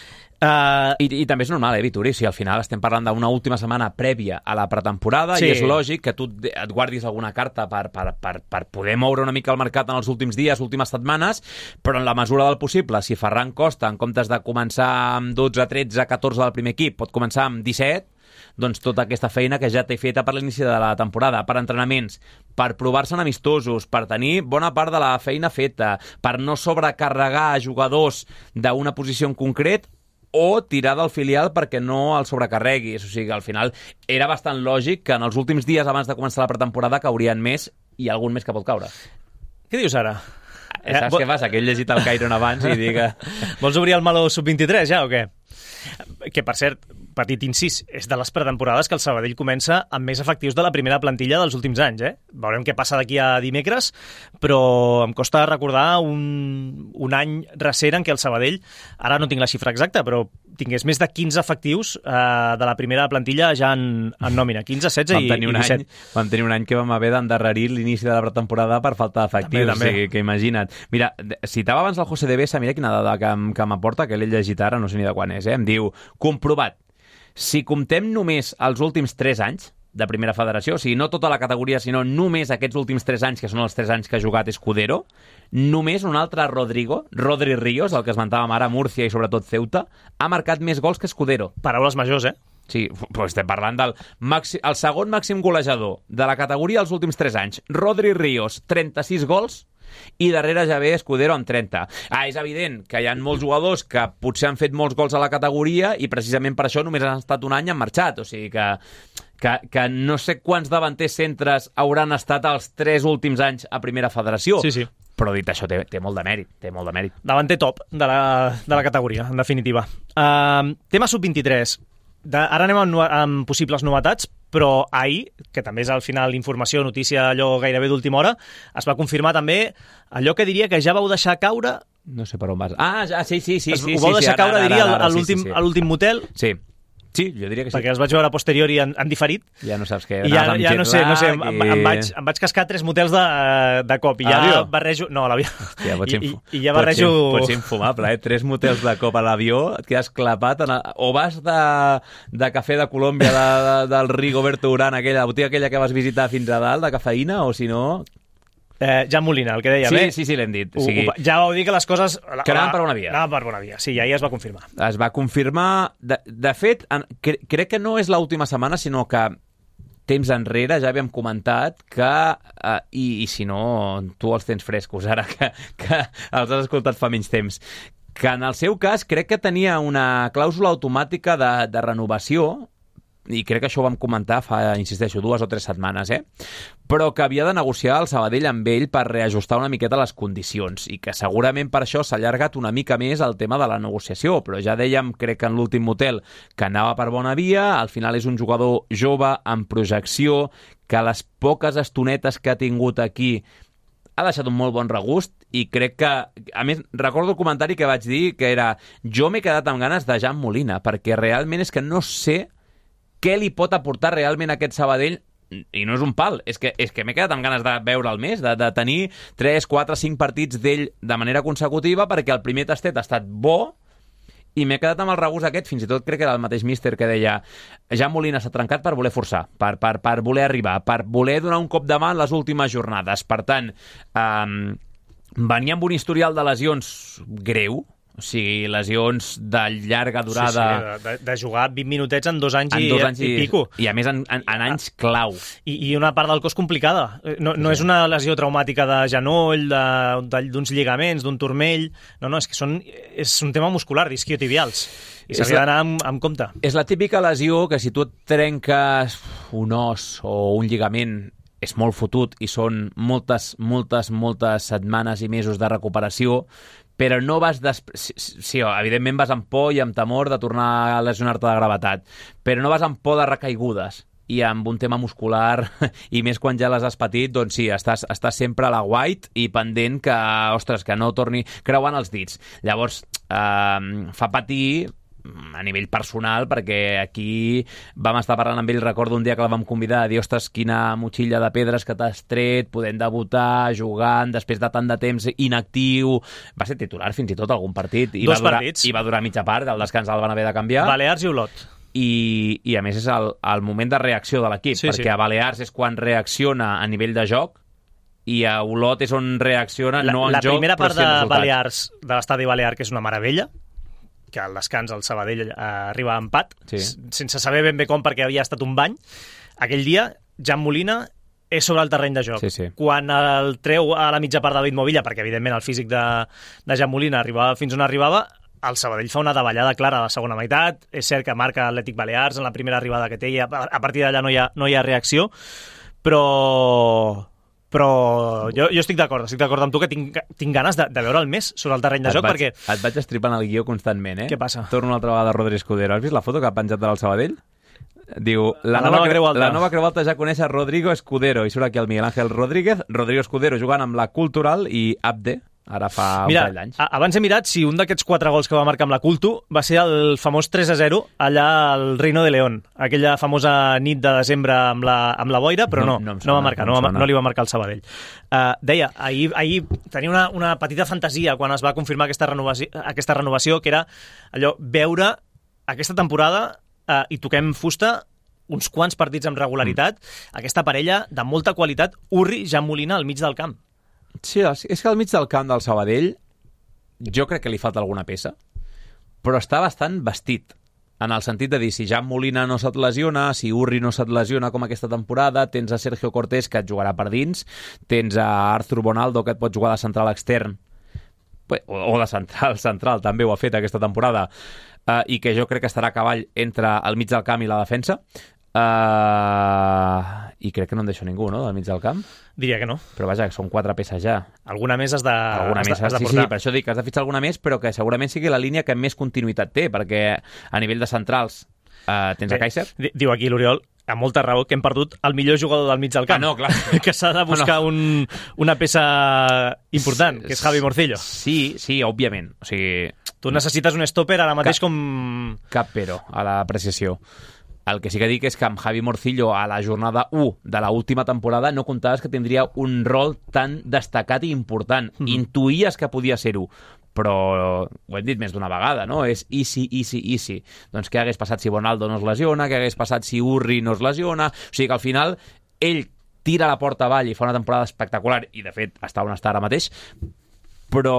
Uh, I, I també és normal, eh, Vituri? Si al final estem parlant d'una última setmana prèvia a la pretemporada, sí. i és lògic que tu et guardis alguna carta per, per, per, per poder moure una mica el mercat en els últims dies, últimes setmanes, però en la mesura del possible, si Ferran Costa, en comptes de començar amb dotze, tretze, catorze del primer equip, pot començar amb disset, doncs tota aquesta feina que ja té feta per l'inici de la temporada, per entrenaments, per provar-se en amistosos, per tenir bona part de la feina feta, per no sobrecarregar jugadors d'una posició en concret, o tirar del filial perquè no el sobrecarreguis. O sigui, al final era bastant lògic que en els últims dies abans de començar la pretemporada caurien més i algun més que pot caure. Què dius ara? Saps eh, què passa? Que he llegit el Cairon abans i dic... Vols obrir el meló sub vint-i-tres ja o què? Que, per cert, petit incís, és de les pretemporades que el Sabadell comença amb més efectius de la primera plantilla dels últims anys, eh? Veurem què passa d'aquí a dimecres, però em costa recordar un, un any recent en què el Sabadell, ara no tinc la xifra exacta, però tingués més de quinze efectius eh, de la primera plantilla ja en, en nòmina, quinze, setze i, i disset. Any, vam tenir un any que vam haver d'endarrerir l'inici de la pretemporada per falta d'efectius, o sigui, que imagina't. Mira, citava abans el José de Besa, mira quina dada que, que m'aporta, que l'he llegit ara, no sé ni de quan és, eh? Em diu, comprovat, si comptem només els últims tres anys de primera federació, o sigui, no tota la categoria, sinó només aquests últims tres anys, que són els tres anys que ha jugat Escudero, només un altre Rodrigo, Rodri Ríos, el que esmentàvem ara, Múrcia i sobretot Ceuta, ha marcat més gols que Escudero. Paraules majors, eh? Sí, però estem parlant del màxim, el segon màxim golejador de la categoria els últims tres anys. Rodri Ríos, trenta-sis gols, i darrere ja ve Escudero amb trenta. Ah, és evident que hi ha molts jugadors que potser han fet molts gols a la categoria i precisament per això només han estat un any i han marxat. O sigui que, que, que no sé quants davanters centres hauran estat els tres últims anys a primera federació. Sí, sí. Però dit això, té, té molt de mèrit, té molt de mèrit. Davanter top de la, de la categoria, en definitiva. Uh, tema sub vint-i-tres. De, ara anem amb, amb possibles novetats, però ahir, que també és al final informació, notícia allò gairebé d'última hora, es va confirmar també allò que diria que ja vau deixar caure... No sé per on vas. Ah, ja, sí, sí, sí. Es, sí ho vau sí, deixar sí, caure, ara, diria, ara, ara, a l'últim sí, sí, sí. motel. Sí. Sí, jo diria que sí. Perquè els vaig veure a posteriori en, en diferit. Ja no saps què. I ja, ja no sé, no sé, em, em, em, vaig, em vaig cascar tres motels de, de cop. I ja l'avió? barrejo... No, a l'avió. Hòstia, pot ser, I, i, I ja barrejo... Pot ser, pot ser infumable, eh? Tres motels de cop a l'avió, et quedes clapat. En el... O vas de, de cafè de Colòmbia, de, de, del Rigoberto Urán, aquella botiga aquella que vas visitar fins a dalt, de cafeïna, o si no... Eh, Jan Molina, el que dèiem, sí, eh? Sí, sí, l'hem dit. O sigui, ja vau dir que les coses... Que anaven per bona via. Anaven per bona via, sí, i ahir es va confirmar. Es va confirmar... De, de fet, en, cre, crec que no és l'última setmana, sinó que temps enrere ja havíem comentat que, eh, i, i si no, tu els tens frescos ara, que, que els has escoltat fa menys temps, que en el seu cas crec que tenia una clàusula automàtica de, de renovació, i crec que això ho vam comentar fa, insisteixo, dues o tres setmanes, eh? Però que havia de negociar el Sabadell amb ell per reajustar una miqueta les condicions i que segurament per això s'ha allargat una mica més el tema de la negociació, però ja dèiem, crec que en l'últim motel, que anava per bona via, al final és un jugador jove, amb projecció, que les poques estonetes que ha tingut aquí ha deixat un molt bon regust i crec que, a més, recordo el comentari que vaig dir que era, jo m'he quedat amb ganes de Jan Molina, perquè realment és que no sé què li pot aportar realment a aquest Sabadell, i no és un pal, és que, és que m'he quedat amb ganes de veure'l més, de, de tenir tres, quatre, cinc partits d'ell de manera consecutiva, perquè el primer tastet ha estat bo, i m'he quedat amb el regust aquest, fins i tot crec que era el mateix míster que deia Jan Molina s'ha trencat per voler forçar, per, per, per voler arribar, per voler donar un cop de mà en les últimes jornades. Per tant, eh, venia amb un historial de lesions greu, O sigui, lesions de llarga durada... Sí, sí, de, de jugar vint minutets en dos anys, en i, dos anys i, i pico. I a més en, en, en anys clau. I, I una part del cos complicada. No, no sí. és una lesió traumàtica de genoll, d'uns lligaments, d'un turmell... No, no, és que són, és un tema muscular, isquiotibials. I s'hauria d'anar amb, amb compte. És la típica lesió que si tu et trenques un os o un lligament és molt fotut i són moltes, moltes, moltes setmanes i mesos de recuperació, però no vas... Des... Sí, sí, evidentment vas amb por i amb temor de tornar a lesionar-te de gravetat, però no vas amb por de recaigudes i amb un tema muscular, i més quan ja les has patit, doncs sí, estàs, estàs sempre a la white i pendent que, ostres, que no torni creuant els dits. Llavors, eh, fa patir a nivell personal, perquè aquí vam estar parlant amb ell, recordo un dia que la vam convidar a dir, ostres, quina motxilla de pedres que t'has tret, podent debutar, jugant, després de tant de temps inactiu. Va ser titular fins i tot algun partit. I Dos va durar, partits. I va durar mitja part, el descans el van haver de canviar. Balears i Olot. I, i a més és el, el moment de reacció de l'equip, sí, perquè sí. a Balears és quan reacciona a nivell de joc i a Olot és on reacciona la, no en la joc, primera part però sí en de resultats. Balears, de l'estadi Balear, que és una meravella, que al descans el Sabadell eh, arriba a empat, sí. sense saber ben bé com, perquè havia estat un bany. Aquell dia, Jan Molina és sobre el terreny de joc. Sí, sí. Quan el treu a la mitja part David Movilla, perquè evidentment el físic de, de Jan Molina arribava fins on arribava, el Sabadell fa una davallada clara a la segona meitat. És cert que marca Atlètic Balears en la primera arribada que té i a, a partir d'allà no hi ha, no hi ha reacció, però... però jo, jo estic d'acord, estic d'acord amb tu que tinc, tinc ganes de, de veure'l més sobre el terreny de et joc, vaig, perquè... Et vaig estripant el guió constantment, eh? Què passa? Torno una altra vegada a Rodri Escudero. Has vist la foto que ha penjat del Sabadell? Diu, la, la nova, nova Creu Alta. La nova Creu Alta ja coneix a Rodrigo Escudero, i surt aquí el Miguel Ángel Rodríguez, Rodrigo Escudero jugant amb la Cultural i Abde, ara fa Mira, un parell d'anys. Abans he mirat si un d'aquests quatre gols que va marcar amb la Cultu va ser el famós tres a zero allà al Reino de León, aquella famosa nit de desembre amb la, amb la boira, però no, no, no, no va marcar, no, no, no li va marcar el Sabadell. Uh, deia, ahir, ahir tenia una, una petita fantasia quan es va confirmar aquesta renovació, aquesta renovació, que era allò, veure aquesta temporada, uh, i toquem fusta, uns quants partits amb regularitat, mm. aquesta parella de molta qualitat, Urri, Jan Molina al mig del camp. Sí, és que al mig del camp del Sabadell jo crec que li falta alguna peça, però està bastant vestit, en el sentit de dir, si Jan Molina no se't lesiona, si Urri no se't lesiona com aquesta temporada, tens a Sergio Cortés, que et jugarà per dins, tens a Arthur Bonaldo, que et pot jugar de central extern, o de central central, també ho ha fet aquesta temporada, uh, i que jo crec que estarà a cavall entre el mig del camp i la defensa. Uh, i crec que no en deixo ningú, no?, del mig del camp. Diria que no. Però vaja, que són quatre peces ja. Alguna més has de, alguna has més, de, has de sí, portar. sí, per això dic que has de fitxar alguna més, però que segurament sigui la línia que més continuïtat té, perquè a nivell de centrals uh, tens Bé, a Kaiser. Diu aquí l'Oriol, amb molta raó, que hem perdut el millor jugador del mig del camp. Ah, no, clar. Que s'ha de buscar no, no. Un, una peça important, que és Javi Morcillo. Sí, sí, òbviament. O sigui, tu necessites un stopper ara mateix cap, com... Cap però a l'apreciació. El que sí que dic és que amb Javi Morcillo a la jornada u de l'última temporada no comptaves que tindria un rol tan destacat i important. Mm. Intuïes que podia ser-ho, però ho hem dit més d'una vegada, no? És easy, easy, easy. Doncs què hagués passat si Bonaldo no es lesiona, què hagués passat si Urri no es lesiona... O sigui que al final ell tira la porta avall i fa una temporada espectacular, i de fet està on està ara mateix, però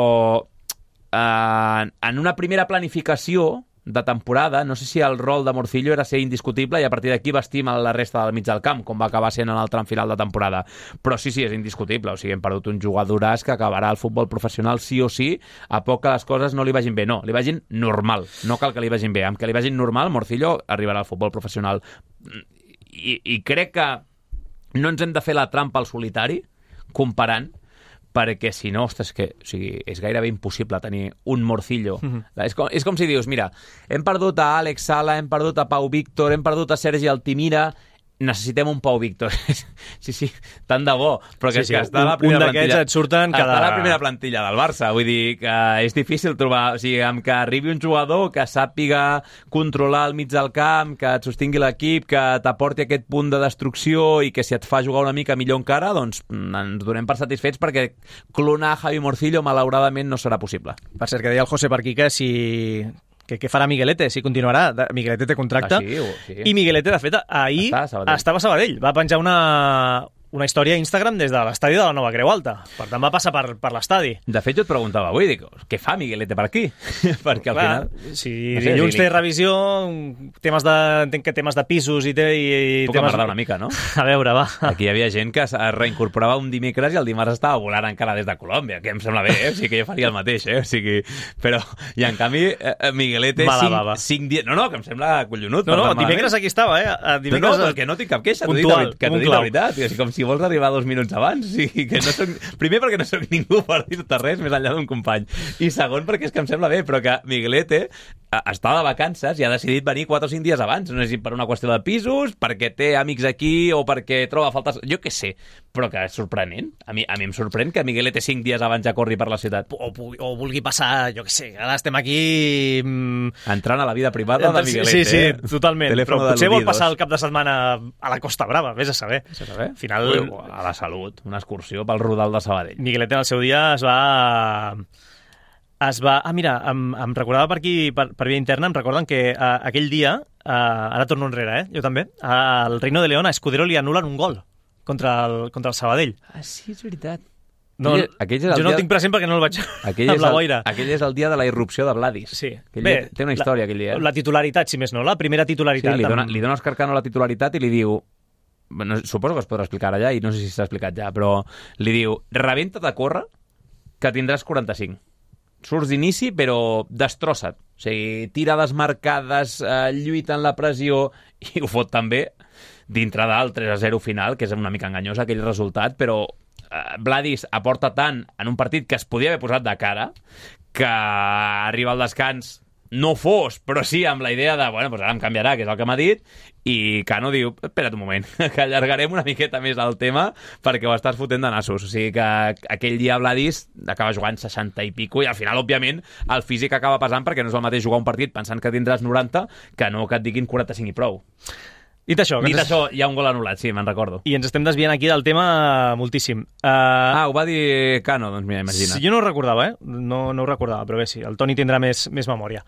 eh, en una primera planificació de temporada, no sé si el rol de Morcillo era ser indiscutible i a partir d'aquí vestim la resta del mig del camp, com va acabar sent en el tram final de temporada. Però sí, sí, és indiscutible. O sigui, hem perdut un jugadoràs que acabarà el futbol professional sí o sí, a poc que les coses no li vagin bé. No, li vagin normal. No cal que li vagin bé. Amb que li vagin normal, Morcillo arribarà al futbol professional. I, i crec que no ens hem de fer la trampa al solitari, comparant, perquè si no, ostres, que, o sigui, és gairebé impossible tenir un Morcillo. Mm-hmm. És, com, és com si dius, mira, hem perdut a Àlex Sala, hem perdut a Pau Víctor, hem perdut a Sergi Altimira, necessitem un Pau Víctor. Sí, sí, tant de bo. Però que, sí, sí, que està un, la primera un d'aquests plantilla, et surten cada... Està la primera plantilla del Barça. Vull dir que és difícil trobar... O sigui, amb que arribi un jugador que sàpiga controlar el mig del camp, que et sostingui l'equip, que t'aporti aquest punt de destrucció i que si et fa jugar una mica millor encara, doncs ens donem per satisfets, perquè clonar Javi Morcillo malauradament no serà possible. Per cert, que deia el José per aquí que si... que què farà Miguelete, si continuarà. Miguelete té contracte, ah, sí, sí. I Miguelete, de fet, ahir Està a estava a Sabadell. Va penjar una, una història a Instagram des de l'estadi de la Nova Creu Alta. Per tant, va passar per, per l'estadi. De fet, jo et preguntava avui, dic, què fa Miguelete per aquí? Perquè al Clar, final... si no sé, dilluns si té li... revisió, temes de, entenc que temes de pisos i, té, i, i Puc temes... amardar una mica, no? A veure, va. Aquí hi havia gent que es reincorporava un dimecres i el dimarts estava volant encara des de Colòmbia, que em sembla bé, eh? O sigui que jo faria el mateix, eh? O sigui... Però, i en canvi, eh, Miguelete, cinc, cinc dies... No, no, que em sembla collonut. No, no, dimecres aquí estava, eh? Dimecres... No, no, perquè no tinc cap queixa, puntual, que t'ho dic la veritat. És com si vols arribar dos minuts abans. O sigui, que no soc... Primer, perquè no sóc ningú per dir-te res més enllà d'un company. I segon, perquè és que em sembla bé, però que Miguelete està de vacances i ha decidit venir quatre o cinc dies abans. No sé si per una qüestió de pisos, perquè té amics aquí o perquè troba faltes... Jo què sé, però que és sorprenent. A mi, a mi em sorprèn que Miguelete cinc dies abans ja corri per la ciutat. O, o vulgui passar, jo què sé, ara estem aquí... Entrant a la vida privada de Miguelete. Sí, sí, eh? totalment. Telèfono però potser vol aludidos. Passar el cap de setmana a la Costa Brava, vés a saber. Vés a saber. Al final... Ui, a la Salut, una excursió pel Rodal de Sabadell. Miguelete en el seu dia es va... Es va... Ah, mira, em, em recordava per aquí, per, per via interna, em recorden que uh, aquell dia, uh, ara torno enrere, eh? Jo també, al Reino de León a Escudero li anulen un gol contra el, contra el Sabadell. Ah, sí, és veritat. No, aquell, aquell jo no dia... el tinc present perquè no el vaig aquell amb la boira. El, aquell és el dia de la irrupció de Vladis. Sí. Aquell Bé, dia, té una història, la, aquell dia. La titularitat, si més no, la primera titularitat. Sí, li dona, amb... li dona Òscar Cano la titularitat i li diu... No, suposo que es podrà explicar allà i no sé si s'ha explicat ja, però li diu, rebenta-te a córrer que tindràs quaranta-cinc. Surts d'inici, però destrossa't. O sigui, tirades marcades, eh, lluita en la pressió, i ho fot també dintre del tres a zero final, que és una mica enganyós aquell resultat, però eh, Vladis aporta tant en un partit que es podia haver posat de cara, que arriba al descans no fos, però sí amb la idea de, bueno, doncs ara em canviarà, que és el que m'ha dit, i Cano diu, espera't un moment, que allargarem una miqueta més el tema perquè ho estàs fotent de nassos. O sigui que aquell dia Vladis acaba jugant seixanta i pico i al final, òbviament, el físic acaba pesant perquè no és el mateix jugar un partit pensant que tindràs noranta que no que et diguin quaranta-cinc i prou. Dit això, Dit ens... això, hi ha un gol anul·lat, sí, me'n recordo. I ens estem desviant aquí del tema moltíssim. Uh... Ah, ho va dir Cano, doncs mira, imagina't. Sí, jo no ho recordava, eh? No, no ho recordava, però bé, sí, el Toni tindrà més, més memòria.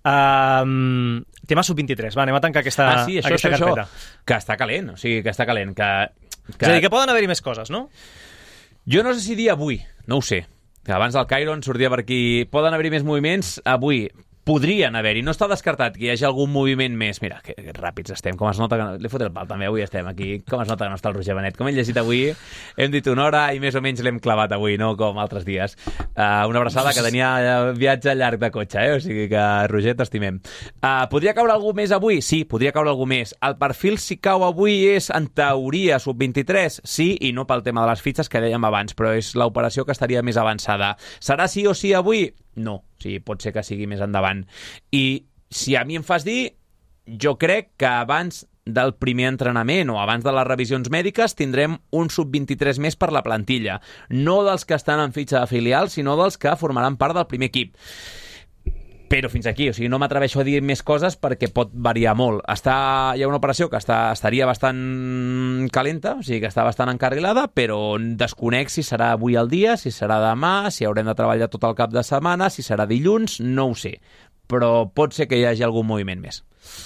Uh, tema sub vint-i-tres, va, anem a tancar aquesta, ah, sí, això, aquesta això, carpeta. Això, que està calent, o sigui, que està calent. Que, que... És a dir, que poden haver-hi més coses, no? Jo no sé si dir avui, no ho sé. Que abans del Cairo ens sortia per aquí. Poden haver-hi més moviments avui. Podrien haver-hi. No està descartat que hi hagi algun moviment més. Mira, que, que ràpids estem. Com es nota que... Li fot el pal, també. Avui estem aquí. Com es nota que no està el Roger Benet. Com hem llegit avui, hem dit una hora i més o menys l'hem clavat avui, no com altres dies. Uh, una abraçada que tenia viatge llarg de cotxe, eh? O sigui que, Roger, t'estimem. Uh, podria caure algú més avui? Sí, podria caure algú més. El perfil, si cau avui, és, en teoria, sub vint-i-tres? Sí, i no pel tema de les fitxes que dèiem abans, però és l'operació que estaria més avançada. Serà sí o sí avui? No, o sigui, pot ser que sigui més endavant. I si a mi em fas dir, jo crec que abans del primer entrenament o abans de les revisions mèdiques tindrem un sub vint-i-tres més per la plantilla. No dels que estan en fitxa de filial, sinó dels que formaran part del primer equip. Però fins aquí, o sigui, no m'atreveixo a dir més coses perquè pot variar molt. Està, hi ha una operació que està, estaria bastant calenta, o sigui, que està bastant encarrilada, però desconec si serà avui al dia, si serà demà, si haurem de treballar tot el cap de setmana, si serà dilluns, no ho sé. Però pot ser que hi hagi algun moviment més.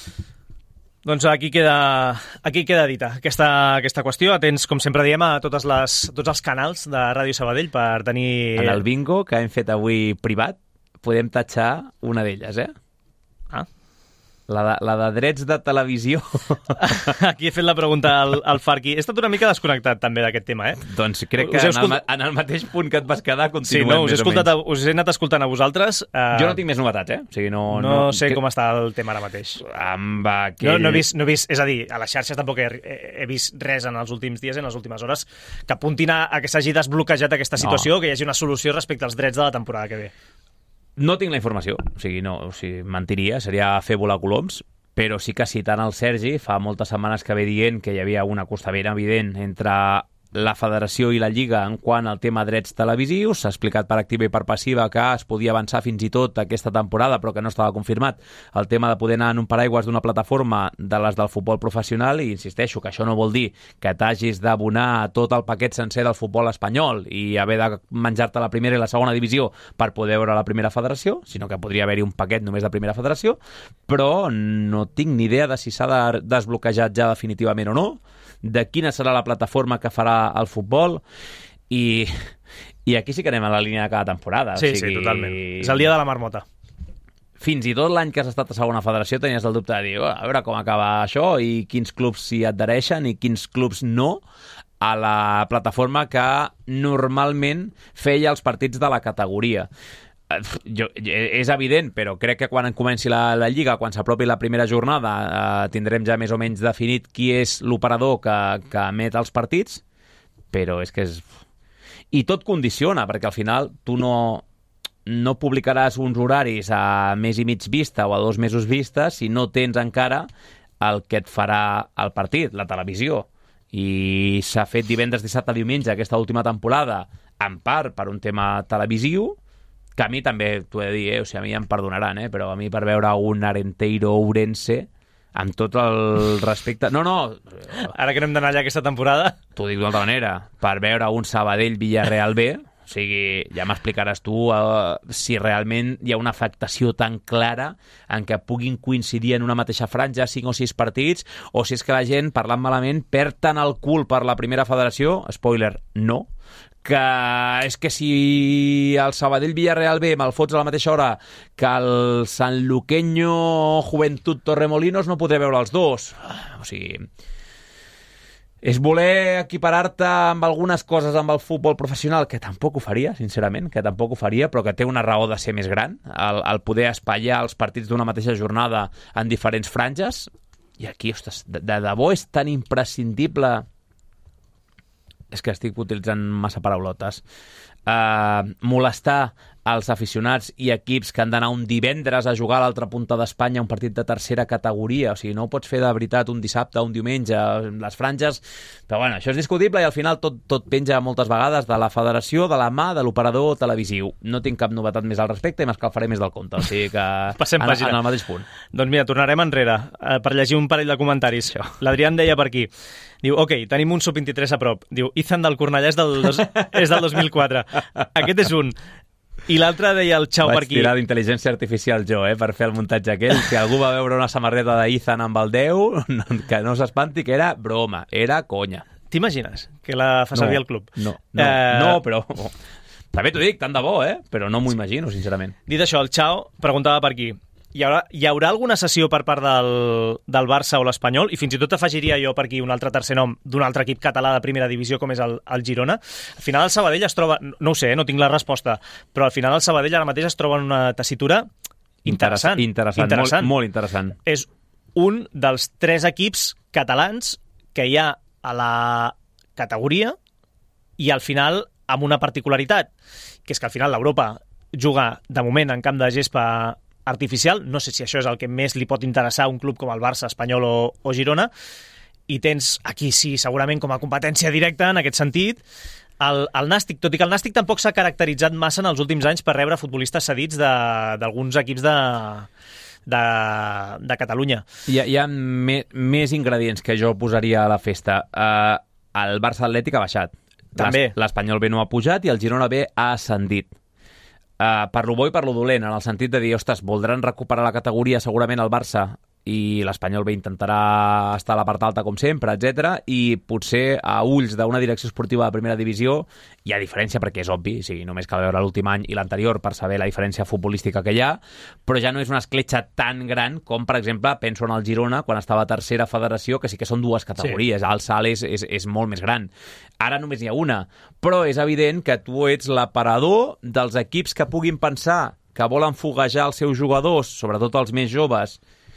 Doncs aquí queda, aquí queda dita aquesta, aquesta qüestió. Atents, com sempre diem, a totes les, tots els canals de Ràdio Sabadell per tenir... En el bingo que hem fet avui privat, podem tatxar una d'elles, eh? Ah. La de, la de drets de televisió. Aquí he fet la pregunta al, al Farqui. He estat una mica desconnectat també d'aquest tema, eh? Doncs crec que en, escolt... el, en el mateix punt que et vas quedar continuem. Sí, no, us he, més escoltat, o menys. Us he anat escoltant a vosaltres. Uh... Jo no tinc més novetats, eh? O sigui, no, no, no sé que... com està el tema ara mateix. Amb aquell... no, no, he vist, no he vist, és a dir, a les xarxes tampoc he, he vist res en els últims dies, en les últimes hores, que apuntin a, a que s'hagi desbloquejat aquesta situació, no. Que hi hagi una solució respecte als drets de la temporada que ve. No tinc la informació, o sigui, no, o sigui, mentiria, seria fer volar coloms, però sí que citant el Sergi, fa moltes setmanes que ve dient que hi havia una costavera evident entre la Federació i la Lliga en quant al tema drets televisius. S'ha explicat per activa i per passiva que es podia avançar fins i tot aquesta temporada, però que no estava confirmat el tema de poder anar en un paraigües d'una plataforma de les del futbol professional, i insisteixo que això no vol dir que t'hagis d'abonar tot el paquet sencer del futbol espanyol i haver de menjar-te la primera i la segona divisió per poder veure la primera federació, sinó que podria haver-hi un paquet només de primera federació, però no tinc ni idea de si s'ha de desbloquejat ja definitivament o no, de quina serà la plataforma que farà al futbol, i, i aquí sí que anem a la línia de cada temporada. Sí, o sigui, sí, totalment. És el dia de la marmota. Fins i tot l'any que has estat a segona federació tenies el dubte de dir, a veure com acaba això i quins clubs s'hi adhereixen i quins clubs no a la plataforma que normalment feia els partits de la categoria. Jo, és evident, però crec que quan comenci la, la Lliga, quan s'apropi la primera jornada, eh, tindrem ja més o menys definit qui és l'operador que, que emet els partits, però és que és... I tot condiciona, perquè al final tu no, no publicaràs uns horaris a mes i mig vista o a dos mesos vista si no tens encara el que et farà el partit, la televisió. I s'ha fet divendres, dissabte, diumenge aquesta última temporada, en part per un tema televisiu, que a mi també, t'ho he de dir, eh? O sigui, a mi em perdonaran, eh? Però a mi per veure un Arenteiro-Ourense, amb tot el respecte... No, no... Ara que no hem d'anar allà aquesta temporada... T'ho dic d'una altra manera. Per veure un Sabadell-Villarreal B, o sigui, ja m'explicaràs tu uh, si realment hi ha una afectació tan clara en què puguin coincidir en una mateixa franja cinc o sis partits, o si és que la gent, parlant malament, perd tant el cul per la primera federació, spoiler, no, que és que si el Sabadell-Villarreal B me'l fots a la mateixa hora que el Sanluqueño Juventud Torremolinos, no podré veure els dos. O sigui, és voler equiparar-te amb algunes coses amb el futbol professional, que tampoc ho faria, sincerament, que tampoc ho faria, però que té una raó de ser més gran, el, el poder espatllar els partits d'una mateixa jornada en diferents franges. I aquí, ostres, de, de debò és tan imprescindible... És que estic utilitzant massa paraulotes. Uh, molestar els aficionats i equips que han d'anar un divendres a jugar a l'altra punta d'Espanya un partit de tercera categoria. O sigui, no ho pots fer de veritat un dissabte, un diumenge, les franges... Però bueno, això és discutible i al final tot, tot penja moltes vegades de la federació, de la mà de l'operador televisiu. No tinc cap novetat més al respecte i m'escalfaré més del compte. O sigui que... Passem en, pàgina. En el mateix punt. Doncs mira, tornarem enrere eh, per llegir un parell de comentaris. L'Adrià em deia per aquí. Diu, ok, tenim un sub vint-i-tres a prop. Diu, Izan del Cornellà és del, dos, és del dos mil quatre. Aquest és un. I l'altre deia el Xau Vaig per aquí. Vaig tirar d'intel·ligència artificial jo, eh, per fer el muntatge aquell. Si algú va veure una samarreta d'Izan amb el deu, que no s'espanti, que era broma, era conya. T'imagines que la fa servir no, al club? No, no, eh... no però... També t'ho dic, tant de bo, eh? Però no m'ho imagino, sincerament. Dit això, el Xau preguntava per aquí. Hi haurà, hi haurà alguna sessió per part del, del Barça o l'Espanyol? I fins i tot afegiria jo per aquí un altre tercer nom d'un altre equip català de primera divisió com és el, el Girona. Al final el Sabadell es troba... No ho sé, no tinc la resposta, però al final el Sabadell ara mateix es troba en una tessitura interessant. Interessant, interessant. Molt, molt interessant. És un dels tres equips catalans que hi ha a la categoria i al final amb una particularitat, que és que al final l'Europa juga de moment en camp de gespa artificial. No sé si això és el que més li pot interessar a un club com el Barça, Espanyol o, o Girona, i tens aquí sí, segurament com a competència directa en aquest sentit el, el Nàstic, tot i que el Nàstic tampoc s'ha caracteritzat massa en els últims anys per rebre futbolistes cedits d'alguns equips de, de, de Catalunya. Hi ha, hi ha me, més ingredients que jo posaria a la festa. Uh, el Barça Atlètic ha baixat. També. L'Espanyol B no ha pujat i el Girona B ha ascendit. Uh, per lo bo i per lo dolent, en el sentit de dir, ostres, voldran recuperar la categoria segurament el Barça i l'Espanyol B intentarà estar a la part alta com sempre, etcètera. I potser a ulls d'una direcció esportiva de primera divisió hi ha diferència perquè és obvi, o sigui, només cal veure l'últim any i l'anterior per saber la diferència futbolística que hi ha, però ja no és una escletxa tan gran com, per exemple, penso en el Girona quan estava a tercera federació, que sí que són dues categories, sí. El salt és, és, és molt més gran. Ara només hi ha una, però és evident que tu ets l'aparador dels equips que puguin pensar que volen foguejar els seus jugadors, sobretot els més joves,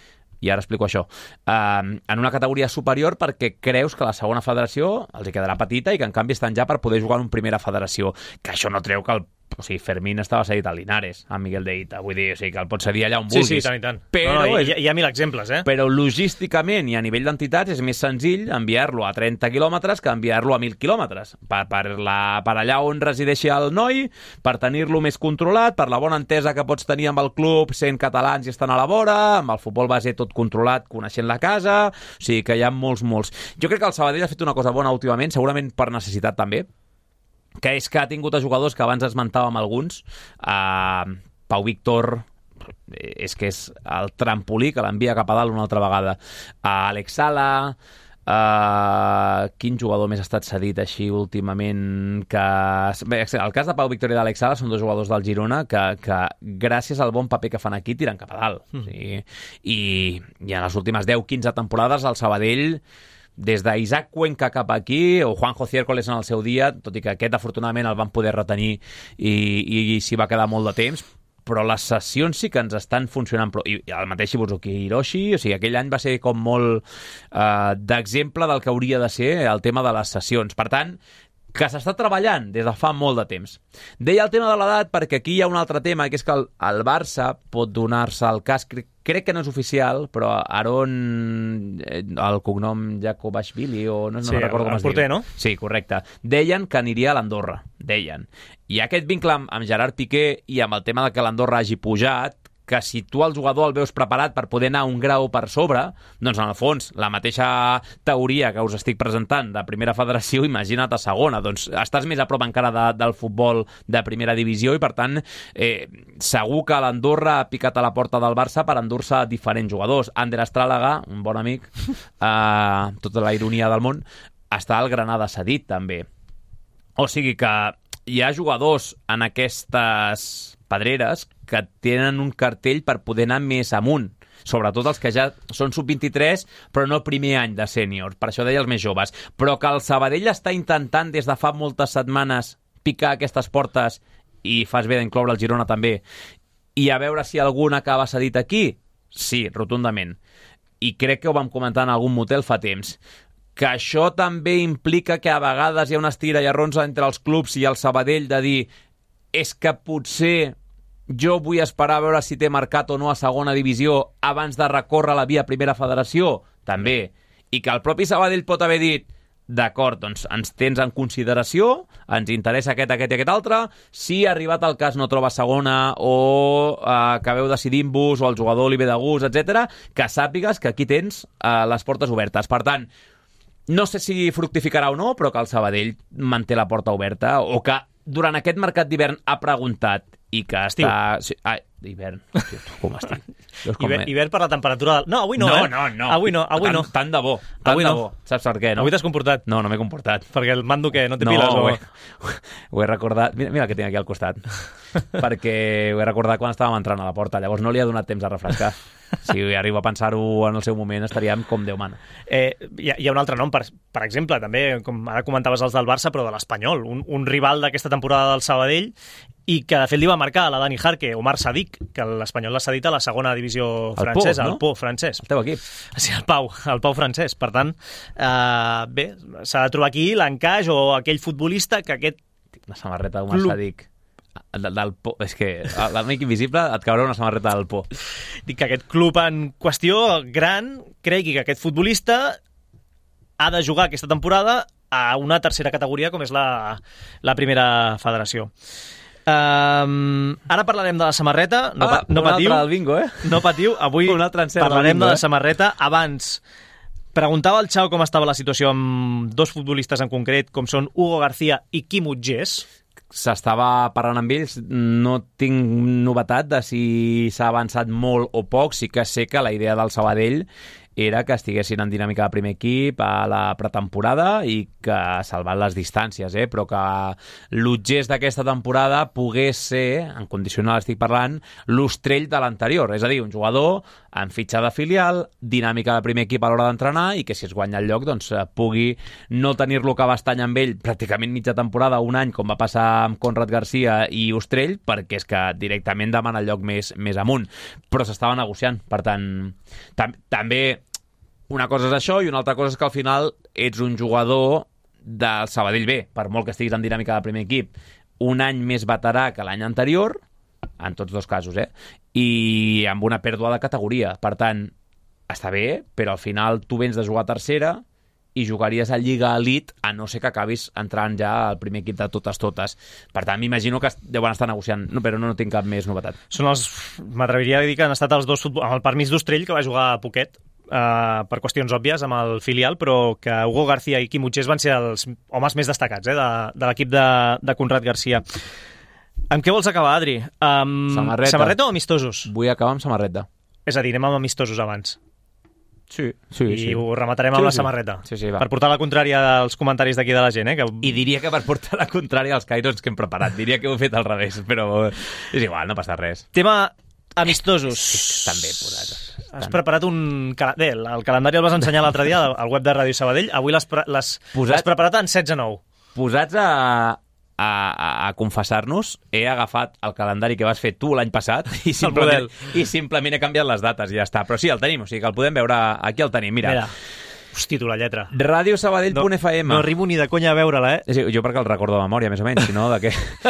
i ara explico això, um, en una categoria superior perquè creus que la segona federació els hi quedarà petita i que en canvi estan ja per poder jugar en primera federació, que això no treu que el o sigui, Fermín estava cedit a Linares, amb Miguel de Ita, vull dir, o sigui, que el pots cedir allà on vulguis. Sí, sí, tant i tant. Però, no, no, hi, hi ha mil exemples, eh? Però logísticament i a nivell d'entitats és més senzill enviar-lo a trenta quilòmetres que enviar-lo a mil quilòmetres. Per, per, la, per allà on resideixi el noi, per tenir-lo més controlat, per la bona entesa que pots tenir amb el club sent catalans i estan a la vora, amb el futbol base tot controlat, coneixent la casa, o sigui que hi ha molts, molts. Jo crec que el Sabadell ha fet una cosa bona últimament, segurament per necessitat també, que és que ha tingut a jugadors que abans esmentàvem alguns, uh, Pau Víctor, és que és el trampolí que l'envia cap a dalt una altra vegada, uh, Alex Sala, Uh, quin jugador més ha estat cedit així últimament que... Bé, el cas de Pau Victor i d'Àlex Sala són dos jugadors del Girona que, que gràcies al bon paper que fan aquí tiren cap a dalt. Mm. Sí. I, I en les últimes deu quinze temporades el Sabadell, des d'Isaac Cuenca cap aquí, o Juanjo Ciércoles en el seu dia, tot i que aquest afortunadament el van poder retenir i, i, i s'hi va quedar molt de temps, però les sessions sí que ens estan funcionant. I el mateix Shibuzuki Hiroshi, o sigui, aquell any va ser com molt eh, d'exemple del que hauria de ser el tema de les sessions. Per tant, que s'està treballant des de fa molt de temps. Deia el tema de l'edat perquè aquí hi ha un altre tema, que és que el, el Barça pot donar-se el cas, crec, crec que no és oficial, però Aaron, el cognom Jacobashvili, o no, no sí, recordo com es porter, diu. No? Sí, correcte. Deien que aniria a l'Andorra, deien. I aquest vincle amb, amb Gerard Piqué i amb el tema de que l'Andorra hagi pujat, que si tu el jugador el veus preparat per poder anar un grau per sobre, doncs en el fons la mateixa teoria que us estic presentant de primera federació, imagina't a segona, doncs estàs més a prop encara de, del futbol de primera divisió i per tant eh, segur que l'Andorra ha picat a la porta del Barça per endur-se diferents jugadors. Ander Astràlaga, un bon amic, eh, tota la ironia del món, està al Granada cedit també. O sigui que hi ha jugadors en aquestes pedreres que tenen un cartell per poder anar més amunt, sobretot els que ja són sub vint-i-tres però no primer any de sènior, per això deia els més joves, però que el Sabadell està intentant des de fa moltes setmanes picar aquestes portes, i fas bé d'incloure el Girona també, i a veure si algun acaba cedit aquí. Sí, rotundament, i crec que ho vam comentar en algun motel fa temps, que això també implica que a vegades hi ha una estira i arronsa entre els clubs i el Sabadell de dir és que potser jo vull esperar a veure si té mercat o no a segona divisió abans de recórrer la via primera federació, també. I que el propi Sabadell pot haver dit d'acord, doncs ens tens en consideració, ens interessa aquest, aquest i aquest altre, si arribat el cas no troba segona o eh, acabeu decidint-vos o el jugador li ve de gust, etcètera, que sàpigues que aquí tens eh, les portes obertes. Per tant, no sé si fructificarà o no, però que el Sabadell manté la porta oberta, o que durant aquest mercat d'hivern ha preguntat i que Estiu. està... Sí, ah, d'hivern. Hòstia, com estic? Com Hivern, hivern per la temperatura... Del... No, avui no, no, eh? no, no. Avui no, avui tant, no. Tant de bo, tant avui de no. bo. Saps per què, no? Avui t'has comportat. No, no m'he comportat. Perquè el mando que no té no, piles o... Ho he, ho he recordat... Mira, mira el que tinc aquí al costat. Perquè ho he recordat quan estàvem entrant a la porta. Llavors no li ha donat temps a refrescar. Si arribo a pensar-ho en el seu moment estaríem com Déu mana. Eh, hi, ha, hi ha un altre nom, per, per exemple, també, com ara comentaves els del Barça, però de l'Espanyol, un, un rival d'aquesta temporada del Sabadell, i que de fet li va marcar a la Dani Jarque, Omar Sadik, que l'Espanyol l'ha cedit a la segona divisió francesa, el, no? el Pau francès. El teu equip. Sí, el Pau, el Pau francès. Per tant, eh, bé, s'ha de trobar aquí l'encaix o aquell futbolista que aquest... Una samarreta d'Omar Club... Sadik. Del, del Po. És que l'amic invisible et caurà una samarreta del Po. Dic que aquest club en qüestió gran cregui que aquest futbolista ha de jugar aquesta temporada a una tercera categoria com és la, la primera federació. Um, ara parlarem de la samarreta. No, ah, no patiu, del bingo, eh? No patiu, avui parlarem bingo, de la samarreta. Abans preguntava al Xau com estava la situació amb dos futbolistes en concret, com són Hugo García i Quim Utgés. S'estava parlant amb ells, no tinc novetat de si s'ha avançat molt o poc. Sí que sé que la idea del Sabadell era que estiguessin en dinàmica de primer equip a la pretemporada i que salvant les distàncies, eh? Però que l'Utgés d'aquesta temporada pogués ser, en condicional estic parlant, l'ostrell de l'anterior, és a dir, un jugador en fitxada filial, dinàmica de primer equip a l'hora d'entrenar i que si es guanya el lloc doncs pugui no tenir-lo que bastany amb ell pràcticament mitja temporada, un any, com va passar amb Conrad García i Ostrell, perquè és que directament demana el lloc més, més amunt. Però s'estava negociant, per tant, tam també una cosa és això i una altra cosa és que al final ets un jugador del Sabadell B, per molt que estiguis en dinàmica de primer equip, un any més veterà que l'any anterior, en tots dos casos, eh? I amb una pèrdua de categoria. Per tant, està bé, però al final tu vens de jugar a tercera i jugaries a Lliga Elite a no ser que acabis entrant ja al primer equip de totes totes. Per tant, m'imagino que deuen estar negociant, no, però no, no tinc cap més novetat. Són els... M'atreviria a dir que han estat els dos futbol... amb el permís d'Ostrell, que va jugar a poquet, Uh, per qüestions òbvies amb el filial, però que Hugo García i Quim Utgés van ser els homes més destacats eh, de, de l'equip de, de Conrad García. Amb què vols acabar, Adri? Um, samarreta. Samarreta o amistosos? Vull acabar amb samarreta. És a dir, anem amb amistosos abans. Sí, sí, I sí. ho rematarem Sí, amb la sí. samarreta. Sí, sí, va. Per portar la contrària als comentaris d'aquí de la gent, eh? Que... I diria que per portar la contrària als Cairons que hem preparat. Diria que ho he fet al revés, però és igual, no passa res. Tema amistosos. Estan ben posats. Has preparat un... cala- Bé, el calendari el vas ensenyar l'altre dia al web de Ràdio Sabadell. Avui l'has pre- l'has Posat- l'has preparat en setze nou. Posats a, a, a, a confessar-nos, he agafat el calendari que vas fer tu l'any passat i simplement, i simplement he canviat les dates i ja està. Però sí, el tenim, o sigui que el podem veure... Aquí el tenim, mira. Mira. Hosti, tu, la lletra. radio sabadell punt f m. No arribo ni de conya a veure-la, eh? Sí, jo perquè el recordo de memòria, més o menys, si no, de què...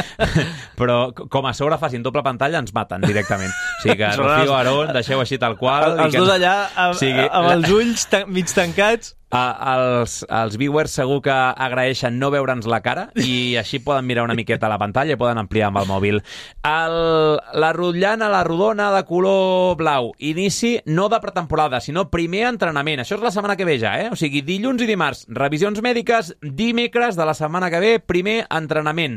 Però com a sobre facin doble pantalla, ens maten directament. O sigui que, Són Rocío, els- Aarón, deixeu així tal qual... Els i que dos no- allà, amb, sigui, amb la- els ulls tan, mig tancats. A, els, els viewers segur que agraeixen no veure'ns la cara i així poden mirar una miqueta la pantalla i poden ampliar amb el mòbil. El, la rotllana, la rodona de color blau, inici no de pretemporada, sinó primer entrenament. Això és la setmana que ve ja, eh? O sigui, dilluns i dimarts, revisions mèdiques, dimecres de la setmana que ve, primer entrenament.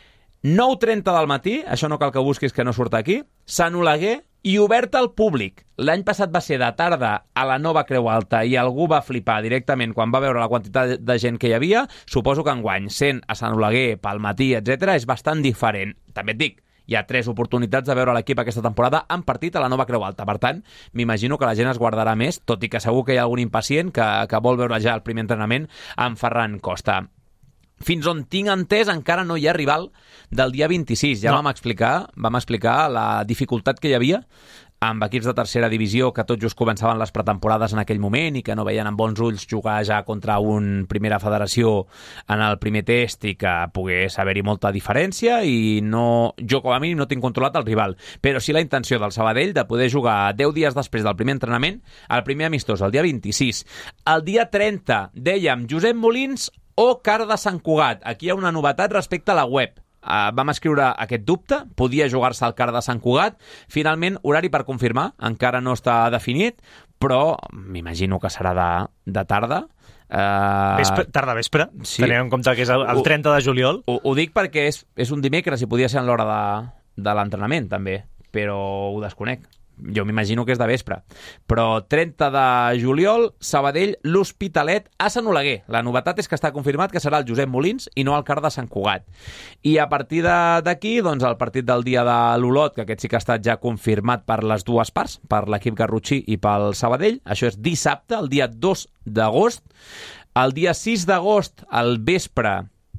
nou trenta del matí, això no cal que busquis que no surt aquí, Sant Oleguer, i oberta al públic. L'any passat va ser de tarda a la nova Creu Alta i algú va flipar directament quan va veure la quantitat de gent que hi havia. Suposo que enguany, sent a Sant Oleguer, pel matí, etcètera, és bastant diferent. També et dic, hi ha tres oportunitats de veure l'equip aquesta temporada en partit a la nova Creu Alta. Per tant, m'imagino que la gent es guardarà més, tot i que segur que hi ha algun impacient que, que vol veure ja el primer entrenament amb Ferran Costa. Fins on tinc entès, encara no hi ha rival del dia vint-i-sis. Ja no. vam explicar vam explicar la dificultat que hi havia amb equips de tercera divisió que tot just començaven les pretemporades en aquell moment i que no veien amb bons ulls jugar ja contra un primera federació en el primer test i que pogués haver-hi molta diferència i no, jo com a mínim no tinc controlat el rival, però sí la intenció del Sabadell de poder jugar deu dies després del primer entrenament, el primer amistós, el dia vint-i-sis. El dia trenta, dèiem, Josep Molins o Car de Sant Cugat. Aquí hi ha una novetat respecte a la web. Uh, vam escriure aquest dubte, podia jugar-se al Car de Sant Cugat. Finalment, horari per confirmar, encara no està definit, però m'imagino que serà de, de tarda. Uh... Vespre, tarda vespre, Sí. tenint en compte que és el, el trenta de juliol. Ho, ho dic perquè és, és un dimecres i podia ser en l'hora de, de l'entrenament, també, però ho desconec. Jo m'imagino que és de vespre. Però trenta de juliol, Sabadell, l'Hospitalet a Sant Oleguer. La novetat és que està confirmat que serà el Josep Molins i no el Car de Sant Cugat. I a partir d'aquí, doncs, el partit del dia de l'Olot, que aquest sí que ha estat ja confirmat per les dues parts, per l'equip garrotxí i pel Sabadell. Això és dissabte, el dia dos d'agost. El dia sis d'agost, al vespre,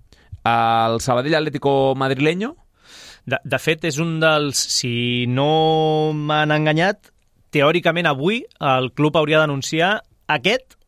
el Sabadell Atlético Madrileño. De, de fet, és un dels... Si no m'han enganyat, teòricament avui el club hauria d'anunciar aquest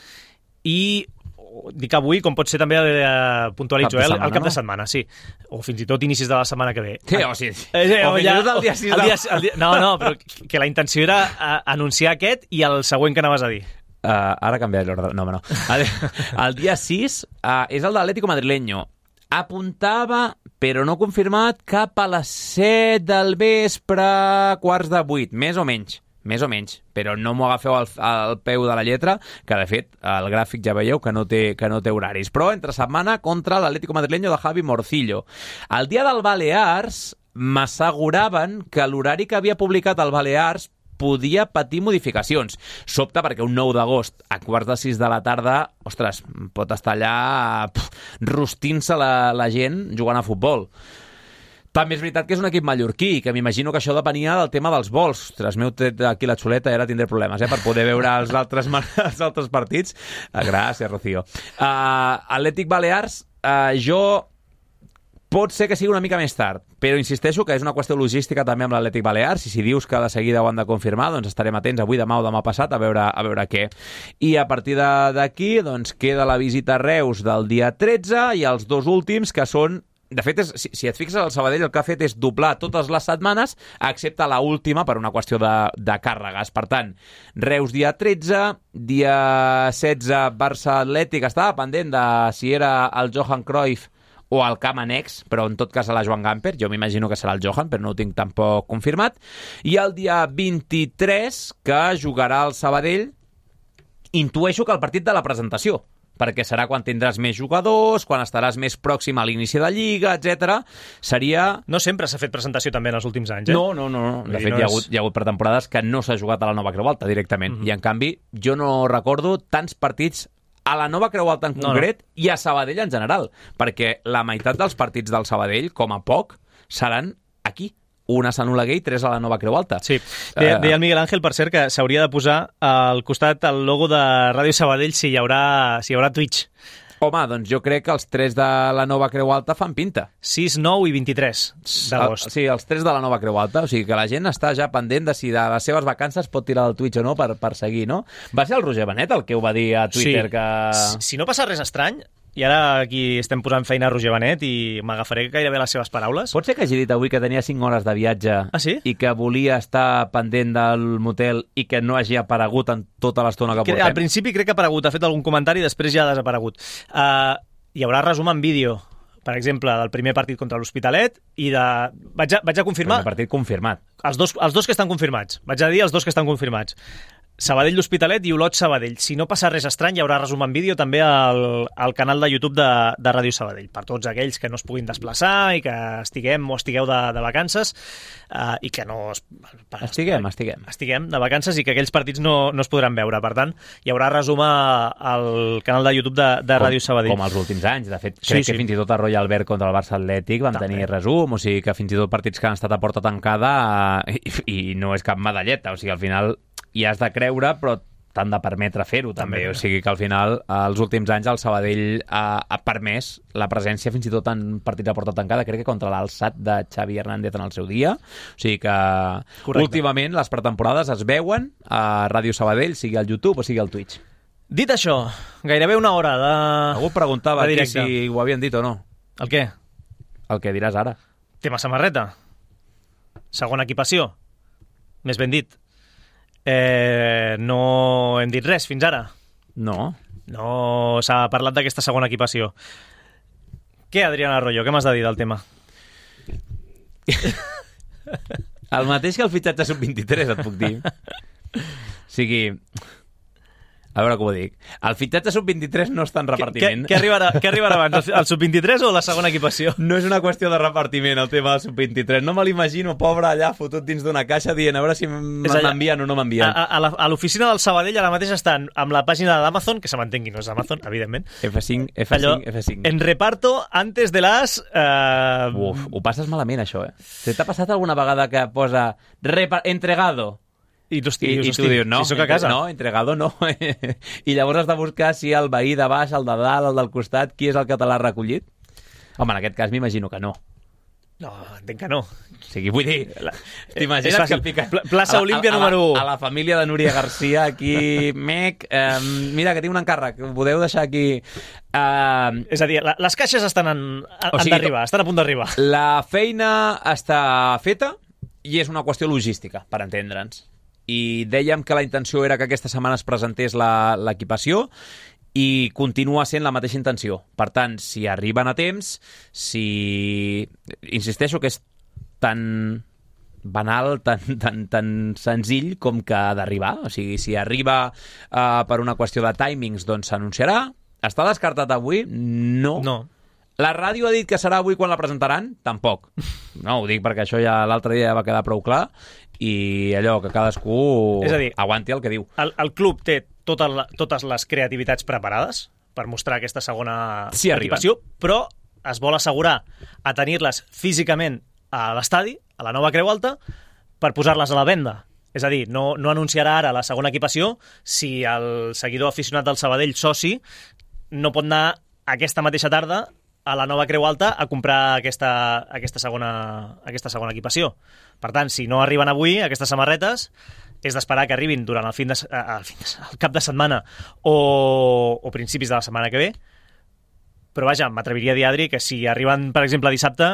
i dic avui, com pot ser també eh, puntualitzo, eh, el cap de setmana, sí. O fins i tot inicis de la setmana que ve. Sí, o sigui... Eh, eh, o fins i tot el dia sis el de... dia, el dia, no, no, però que la intenció era eh, anunciar aquest i el següent que anaves a dir. Uh, ara canviaré l'ordre. No, home, no. El, el dia sis uh, és el de l'Atlético Madrileño. Apuntava, però no confirmat, cap a les set del vespre, quarts de vuit, més o menys, més o menys, però no m'ho agafeu al, al peu de la lletra, que de fet el gràfic ja veieu que no té, que no té horaris. Però entre setmana contra l'Atlético Madrileño de Javi Morcillo. El dia del Balears m'asseguraven que l'horari que havia publicat el Balears podia patir modificacions. Sobta perquè un nou d'agost a quarts de sis de la tarda, ostres, pot estar allà pff, rostint-se la, la gent jugant a futbol. També és veritat que és un equip mallorquí, que m'imagino que això depenia del tema dels vols. Ostres, m'heu tret aquí la xuleta i ara tindré problemes, eh, per poder veure els altres, els altres partits. Uh, gràcies, Rocío. Uh, Atlètic Balears, uh, jo... Pot ser que sigui una mica més tard, però insisteixo que és una qüestió logística també amb l'Atlètic Balears, i si dius que de seguida ho han de confirmar, doncs estarem atents avui, demà o demà passat a veure, a veure què. I a partir d'aquí doncs, queda la visita a Reus del dia tretze i els dos últims que són... De fet, és, si, si et fixes, el Sabadell el que ha fet és doblar totes les setmanes, excepte la última per una qüestió de, de càrregues. Per tant, Reus dia tretze, dia setze Barça Atlètic, estava pendent de si era el Johan Cruyff o al camp annex, però en tot cas a la Joan Gamper, jo m'imagino que serà el Johan, però no ho tinc tampoc confirmat, i el dia vint-i-tres, que jugarà el Sabadell, intueixo que el partit de la presentació, perquè serà quan tindràs més jugadors, quan estaràs més pròxim a l'inici de Lliga, etcètera. Seria... No sempre s'ha fet presentació també en els últims anys, eh? No, no, no. De fet, no hi ha hagut, hi ha hagut pretemporades que no s'ha jugat a la Nova Creu Alta directament. Mm-hmm. I, en canvi, jo no recordo tants partits a la Nova Creu Alta en concret no, no. i a Sabadell en general, perquè la meitat dels partits del Sabadell, com a poc, seran aquí. Un a Sant Oleguer i tres a la Nova Creu Alta. Sí. Deia, deia el Miguel Ángel, per cert, que s'hauria de posar al costat el logo de Ràdio Sabadell si hi haurà, si hi haurà Twitch. Home, doncs jo crec que els tres de la Nova Creu Alta fan pinta. sis, nou i vint-i-tres d'agost. Sí, els tres de la Nova Creu Alta. O sigui que la gent està ja pendent de si de les seves vacances pot tirar el Twitch o no per, per seguir, no? Va ser el Roger Benet el que ho va dir a Twitter sí. que... Si no passa res estrany, i ara aquí estem posant feina a Roger Benet i m'agafaré gairebé les seves paraules. Pot ser que hagi dit avui que tenia cinc hores de viatge ah, sí? i que volia estar pendent del motel i que no hagi aparegut en tota l'estona que portem? Al principi crec que ha aparegut, ha fet algun comentari i després ja ha desaparegut. Uh, hi haurà resum en vídeo, per exemple, del primer partit contra l'Hospitalet i de... Vaig a, vaig a confirmar... El partit confirmat. Els dos, els dos que estan confirmats. Vaig a dir els dos que estan confirmats. Sabadell l'Hospitalet i Olot Sabadell. Si no passa res estrany, hi haurà resum en vídeo també al, al canal de YouTube de, de Ràdio Sabadell, per tots aquells que no es puguin desplaçar i que estiguem o estigueu de, de vacances uh, i que no... Es, estiguem, estiguem. Estiguem de vacances i que aquells partits no, no es podran veure. Per tant, hi haurà resum al canal de YouTube de, de Ràdio com, Sabadell. Com els últims anys. De fet, crec sí, sí. que fins i tot a Royal Albert contra el Barça Atlètic vam també. tenir resum, o sigui que fins i tot partits que han estat a porta tancada uh, i, i no és cap medalleta. O sigui, al final hi has de creure, però t'han de permetre fer-ho també. també. O sigui que al final, als últims anys, el Sabadell ha, ha permès la presència fins i tot en partits a porta tancada, crec que contra l'Alsat de Xavi Hernández en el seu dia. O sigui que Correcte. últimament les pretemporades es veuen a Ràdio Sabadell, sigui al YouTube o sigui al Twitch. Dit això, gairebé una hora de Algú preguntava aquí si ho havien dit o no. El què? El que diràs ara. Tema samarreta. Segona equipació. Més ben dit. Eh, no hem dit res fins ara. No. No s'ha parlat d'aquesta segona equipació. Què, Adrián Arroyo? Què m'has de dir del tema? El mateix que el fitxatge sub vint-i-tres, et puc dir. O sigui... A veure com ho dic. El fitxatge sub vint-i-tres no està en repartiment. Què, què, arribarà, què arribarà abans, el sub vint-i-tres o la segona equipació? No és una qüestió de repartiment, el tema del sub vint-i-tres. No me l'imagino, pobre, allà fotut dins d'una caixa dient a veure si m'envien o no m'envien. A, a, a l'oficina del Sabadell ara mateix estan amb la pàgina d'Amazon, que se m'entengui, no és Amazon, evidentment. F cinc, F cinc, Allò, F cinc. En reparto antes de las... Uh... Uf, ho passes malament, això, eh? Se t'ha passat alguna vegada que posa entregado? I tu, I, i tu dius, no, si soc a casa. No, entregado no. I llavors has de buscar si el veí de baix, el de dalt, el del costat, qui és el que te l'ha recollit? Home, en aquest cas m'imagino que no. No, entenc que no. O sigui, vull dir, t'imagines que pica... Plaça Olímpia número u. A la família de Núria Garcia, aquí, mec, eh, mira, que tinc un encàrrec, ho podeu deixar aquí... Eh... És a dir, la, les caixes estan, en, en o sigui, d'arribar, estan a punt d'arribar. La feina està feta i és una qüestió logística, per entendre'ns. I dèiem que la intenció era que aquesta setmana es presentés l'equipació i continua sent la mateixa intenció. Per tant, si arriben a temps, si... Insisteixo que és tan banal, tan, tan, tan senzill com que ha d'arribar. O sigui, si arriba uh, per una qüestió de timings, doncs s'anunciarà. Està descartat avui? No. No. La ràdio ha dit que serà avui quan la presentaran? Tampoc. No, ho dic perquè això ja l'altre dia ja va quedar prou clar i allò que cadascú és a dir, aguanti el que diu. El, el club té tota la, totes les creativitats preparades per mostrar aquesta segona sí, equipació, però es vol assegurar a tenir-les físicament a l'estadi, a la Nova Creu Alta, per posar-les a la venda. És a dir, no, no anunciarà ara la segona equipació si el seguidor aficionat del Sabadell soci no pot anar aquesta mateixa tarda a la Nova Creu Alta a comprar aquesta, aquesta, segona, aquesta segona equipació. Per tant, si no arriben avui aquestes samarretes, és d'esperar que arribin durant el, fin de, el, fin de, el cap de setmana o, o principis de la setmana que ve. Però vaja, m'atreviria a dir, Adri, que si arriben, per exemple, dissabte,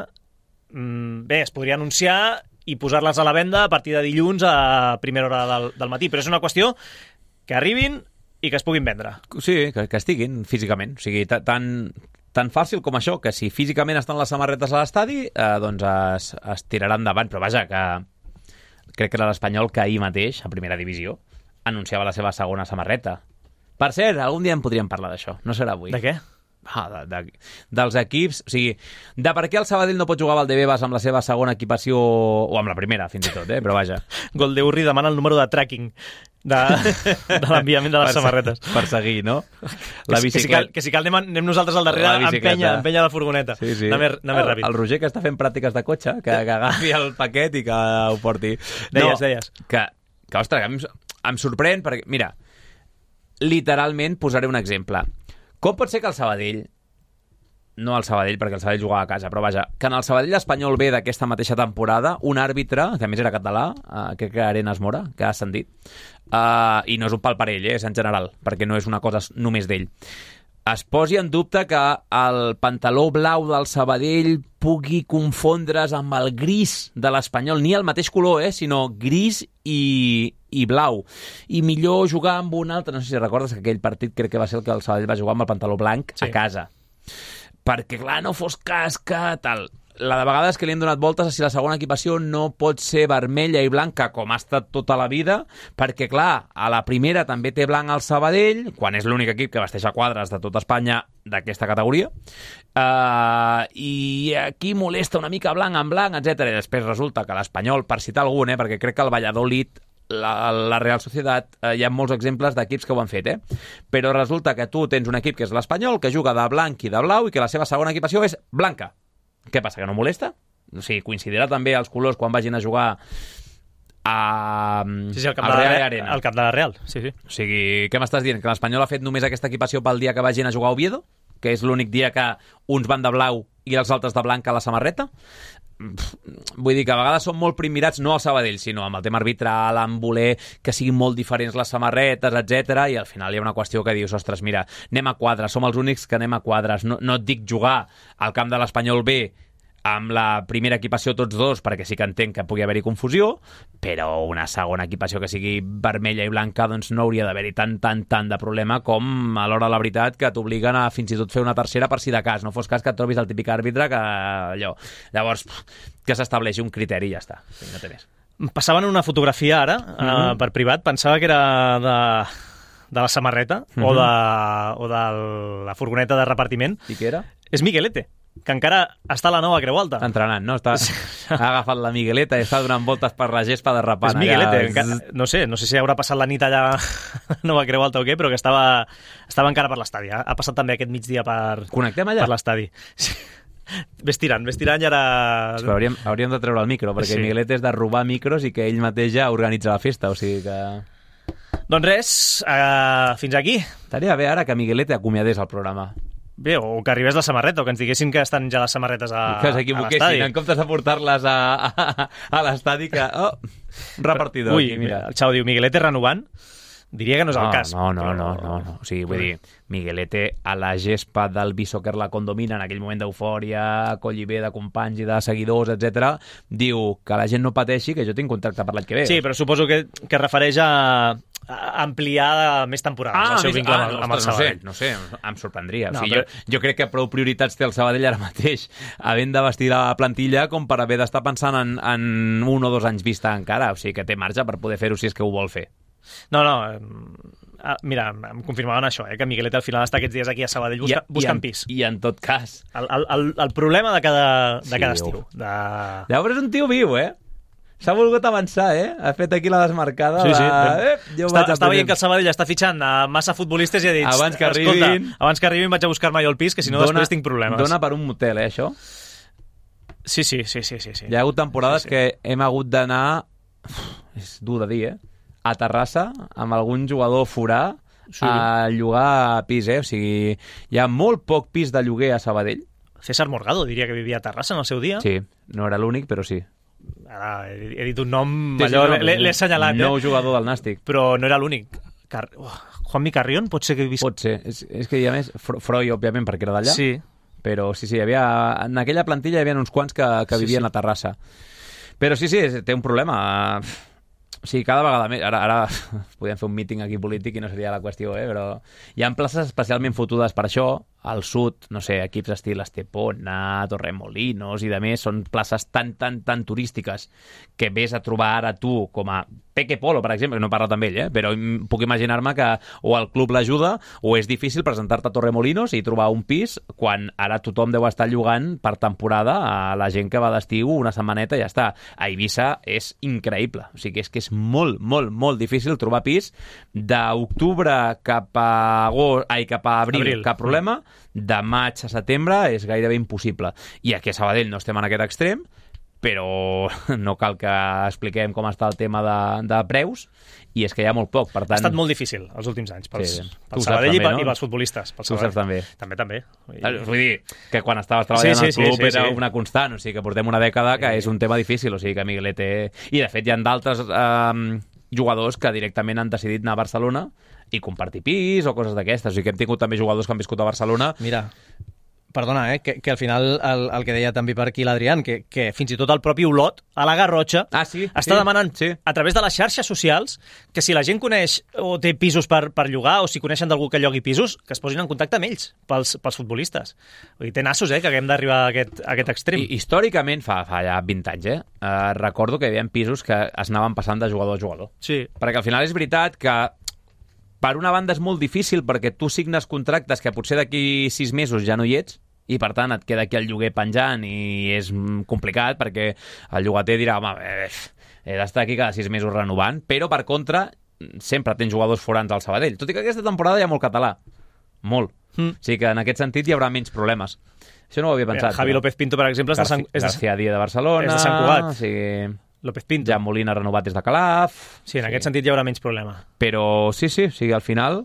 bé, es podria anunciar i posar-les a la venda a partir de dilluns a primera hora del, del matí. Però és una qüestió que arribin i que es puguin vendre. Sí, que, que estiguin físicament. O sigui, tan... tan fàcil com això, que si físicament estan les samarretes a l'estadi, eh, doncs es, es tirarà endavant. Però vaja, que crec que era l'Espanyol que ahir mateix, a primera divisió, anunciava la seva segona samarreta. Per cert, algun dia en podríem parlar d'això. No serà avui. De què? Ah, de, de, dels equips, o sigui, de per què el Sabadell no pot jugar a Valdebebas amb la seva segona equipació, o amb la primera, fins i tot, eh? Però vaja. Goldeurri demana el número de tracking de, de l'enviament de les per, samarretes. Per seguir, no? La que, que, si cal, que si cal anem, anem nosaltres al darrere a empènyer, empènyer la furgoneta. Sí, sí. Anar més, anar més ràpid. El Roger, que està fent pràctiques de cotxe, que, que agafi el paquet i que ho porti. Deies, no, deies. Que, que ostres, em, em sorprèn, perquè, mira, literalment posaré un exemple. Com pot ser que el Sabadell, no el Sabadell, perquè el Sabadell jugava a casa, però vaja, que en el Sabadell espanyol B d'aquesta mateixa temporada, un àrbitre, que a més era català, uh, crec que Arenas Mora, que ha ascendit, uh, i no és un pal per ell, eh, és en general, perquè no és una cosa només d'ell, es posi en dubte que el pantaló blau del Sabadell pugui confondre's amb el gris de l'Espanyol, ni el mateix color, eh, sinó gris i, i blau. I millor jugar amb un altre, no sé si recordes que aquell partit crec que va ser el que el Sabadell va jugar amb el pantaló blanc sí. a casa. Perquè, clar, no fos cas que tal... La de vegades que li hem donat voltes a si la segona equipació no pot ser vermella i blanca com ha estat tota la vida, perquè, clar, a la primera també té blanc el Sabadell, quan és l'únic equip que vesteix a quadres de tota Espanya d'aquesta categoria, uh, i aquí molesta una mica blanc en blanc, etcètera. I després resulta que l'Espanyol, per citar algun, eh, perquè crec que el Valladolid, la, la Real Societat, eh, hi ha molts exemples d'equips que ho han fet, eh? Però resulta que tu tens un equip que és l'Espanyol, que juga de blanc i de blau, i que la seva segona equipació és blanca. Què passa, que no molesta? O sigui, coincidirà també els colors quan vagin a jugar a... Sí, sí, al camp, al de, Real la, Arena. al camp de la Real. Sí, sí. O sigui, què m'estàs dient? Que l'Espanyol ha fet només aquesta equipació pel dia que vagin a jugar a Oviedo? Que és l'únic dia que uns van de blau i els altres de blanc a la samarreta? Vull dir que a vegades són molt primirats, no al Sabadell, sinó amb el tema arbitral, amb voler que siguin molt diferents les samarretes, etcètera. I al final hi ha una qüestió que dius, ostres, mira, anem a quadres, som els únics que anem a quadres. No, no et dic jugar al camp de l'Espanyol B amb la primera equipació tots dos, perquè sí que entenc que pugui haver-hi confusió, però una segona equipació que sigui vermella i blanca, doncs no hauria d'haver-hi tant, tant, tant de problema com a l'hora de la veritat que t'obliguen a fins i tot fer una tercera per si de cas, no fos cas que et trobis el típic àrbitre que allò... Llavors, que s'estableixi un criteri i ja està, no té més. Passaven una fotografia ara, mm-hmm. uh, per privat, pensava que era de, de la samarreta mm-hmm. o, de, o de la furgoneta de repartiment. I què era? És Miguelete, que encara està a la nova Creu Alta. Entrenant, no? Està, ha agafat la Migueleta i està donant voltes per la gespa de repant. És Miguelete, encara, no sé, no sé si haurà passat la nit allà a la nova Creu Alta o què, però que estava, estava encara per l'estadi. Ha passat també aquest migdia per, Connectem allà? per l'estadi. Sí. Ves tirant, ves tirant i ara... Però hauríem, hauríem de treure el micro, perquè sí. Miguelete és de robar micros i que ell mateix ja organitza la festa, o sigui que... Doncs res, uh, fins aquí. Estaria bé ara que Miguelete acomiadés el programa. Bé, o que arribés la samarreta, o que ens diguessin que estan ja les samarretes a, que s'equivoquessin, en comptes de portar-les a, a, a l'estadi, que... Oh, un repartidor. Ui, aquí, mira. El Xau diu, Miguelete renovant? Diria que no és el no, cas. No, no, però... no, no, no. O sigui, vull dir, Miguelete a la gespa del B-Soccer la condomina en aquell moment d'eufòria, colliber de companys i de seguidors, etcètera, diu que la gent no pateixi, que jo tinc contracte per l'any que ve. Sí, però suposo que, que refereix a, a ampliar més temporades ah, el seu vincle ah, amb, no, amb el Sabadell. No sé, no sé, em sorprendria. No, o sigui, però... jo, jo crec que prou prioritats té el Sabadell ara mateix, havent de vestir la plantilla com per haver d'estar pensant en, en un o dos anys vista encara. O sigui, que té marge per poder fer-ho si és que ho vol fer. No, no, eh, mira, em confirmaven això, eh, que Miguelete al final està aquests dies aquí a Sabadell busca, I, buscant i en, pis. I en tot cas... El, el, el, el problema de cada, de sí, cada estiu. De... Llavors és un tio viu, eh? S'ha volgut avançar, eh? Ha fet aquí la desmarcada. Sí, sí. De... Eh, jo està, està veient que el Sabadell està fitxant a massa futbolistes i ha dit... Abans que arribin... Abans que arribin vaig a buscar-me jo el pis, que si no dona, després tinc problemes. Dona per un motel, eh, això? Sí, sí, sí, sí, sí, sí. Hi ha hagut temporades sí, sí. que hem hagut d'anar... És dur de dir, eh? A Terrassa, amb algun jugador forà, sí. a llogar pis, eh? O sigui, hi ha molt poc pis de lloguer a Sabadell. César Morgado diria que vivia a Terrassa en el seu dia. Sí, no era l'únic, però sí. Ara he, he dit un nom, sí, allò sí, no, l'he assenyalat, nou eh? jugador del Nàstic. Però no era l'únic. Car... Oh, Juanmi Carrión pot ser que visc... Pot ser. És, és que hi ha més... Freud, òbviament, perquè era d'allà. Sí. Però sí, sí, hi havia... en aquella plantilla hi havia uns quants que, que sí, vivien sí. a Terrassa. Però sí, sí, té un problema... O sigui, cada vegada més... Ara, ara podem fer un míting aquí polític i no seria la qüestió, eh? Però hi ha places especialment fotudes per això, al sud, no sé, equips estil Estepona, Torremolinos i de més, són places tan, tan, tan turístiques que ves a trobar ara tu com a Peque Polo, per exemple, que no he parlat amb ell, eh? Però puc imaginar-me que o el club l'ajuda o és difícil presentar-te a Torremolinos i trobar un pis quan ara tothom deu estar llogant per temporada a la gent que va d'estiu una setmaneta i ja està. A Eivissa és increïble, o sigui, és que és molt, molt, molt difícil trobar pis d'octubre cap a agost, ai, cap a abril, abril. Cap problema, de maig a setembre és gairebé impossible. I aquí a Sabadell no estem en aquest extrem, però no cal que expliquem com està el tema de, de preus, i és que hi ha molt poc, per tant... Ha estat molt difícil els últims anys pels, sí, pels Sabadell també, i, no? i pels futbolistes. Pels tu saps també. També, també. I... Vull dir, que quan estaves treballant sí, sí, al club sí, sí, era sí. una constant, o sigui que portem una dècada que sí. És un tema difícil, o sigui que Miguelete... I de fet hi ha d'altres eh, jugadors que directament han decidit anar a Barcelona i compartir pis o coses d'aquestes, o sigui que hem tingut també jugadors que han viscut a Barcelona. Mira... Perdona, eh, que, que al final el, el que deia també per aquí l'Adrián, que, que fins i tot el propi Olot, a la Garrotxa, ah, sí? està sí? demanant sí. a través de les xarxes socials que si la gent coneix o té pisos per, per llogar o si coneixen d'algú que llogui pisos, que es posin en contacte amb ells, pels, pels futbolistes. Vull dir, té nassos, eh, que haguem d'arribar a aquest, a aquest extrem. I, històricament, fa, fa ja vint anys, eh, eh, recordo que hi havia pisos que es anaven passant de jugador a jugador. Sí. Perquè al final és veritat que per una banda és molt difícil perquè tu signes contractes que potser d'aquí sis mesos ja no hi ets, i per tant et queda aquí el lloguer penjant i és complicat perquè el llogater dirà, home, eh, he d'estar aquí cada sis mesos renovant, però per contra sempre tens jugadors forans al Sabadell, tot i que aquesta temporada hi ha molt català, molt, mm. o sigui que en aquest sentit hi haurà menys problemes. Això no ho havia pensat. Javi López Pinto, per exemple, és de Sant, és de, García Díaz de Barcelona, és de Sant Cugat. O sigui... López Pinto. Jan Molina renovat des de Calaf. Sí, en sí. aquest sentit hi haurà menys problema. Però sí, sí, o sigui, al final...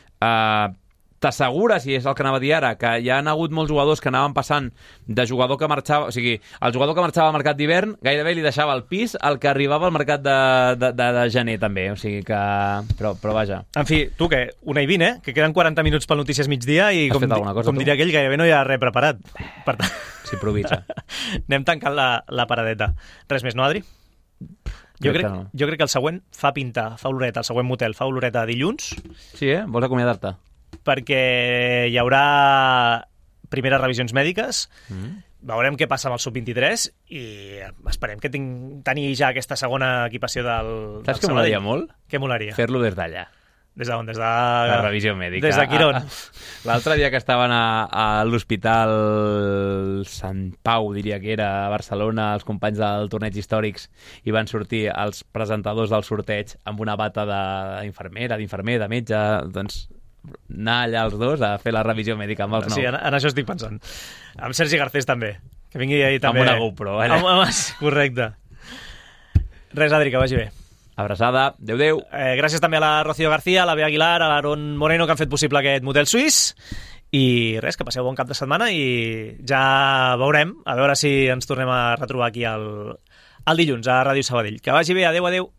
Eh, t'assegures, i és el que anava a dir ara, que hi ha hagut molts jugadors que anaven passant de jugador que marxava, o sigui, el jugador que marxava al mercat d'hivern gairebé li deixava el pis el que arribava al mercat de, de, de, de gener també, o sigui que... Però, però vaja. En fi, tu què? Una i vint, eh? Que queden quaranta minuts pel Notícies Migdia i Has com, cosa, com diria aquell, gairebé no hi ha res preparat. Per tant... S'improvisa. Anem tancant la, la paradeta. Res més, no, Adri? Jo crec, crec no. jo crec que el següent fa pintar, fa oloreta, el següent motel fa oloreta dilluns. Sí, eh? Vols acomiadar-te? Perquè hi haurà primeres revisions mèdiques, mm. veurem què passa amb el sub vint-i-tres i esperem que tinc, tenir ja aquesta segona equipació del Saps del què molaria molt? Què molaria? Fer-lo des d'allà. Des d'on? Des de... La revisió mèdica. Des de Quirón. L'altre dia que estaven a, a l'Hospital Sant Pau, diria que era, a Barcelona, els companys del torneig històrics, i van sortir els presentadors del sorteig amb una bata d'infermera, d'infermer, de metge, doncs... anar allà els dos a fer la revisió mèdica amb els nous. Sí, en, en això estic pensant. Amb Sergi Garcés també, que vingui ahir també. Amb una GoPro, eh? Amb, amb, correcte. Res, Adri, que vagi bé. Abraçada, adéu-adéu. Eh, gràcies també a la Rocío García, a la Bea Aguilar, a l'Aaron Moreno, que han fet possible aquest model suís. I res, que passeu bon cap de setmana i ja veurem, a veure si ens tornem a retrobar aquí el, el dilluns a Ràdio Sabadell. Que vagi bé, adéu, adéu.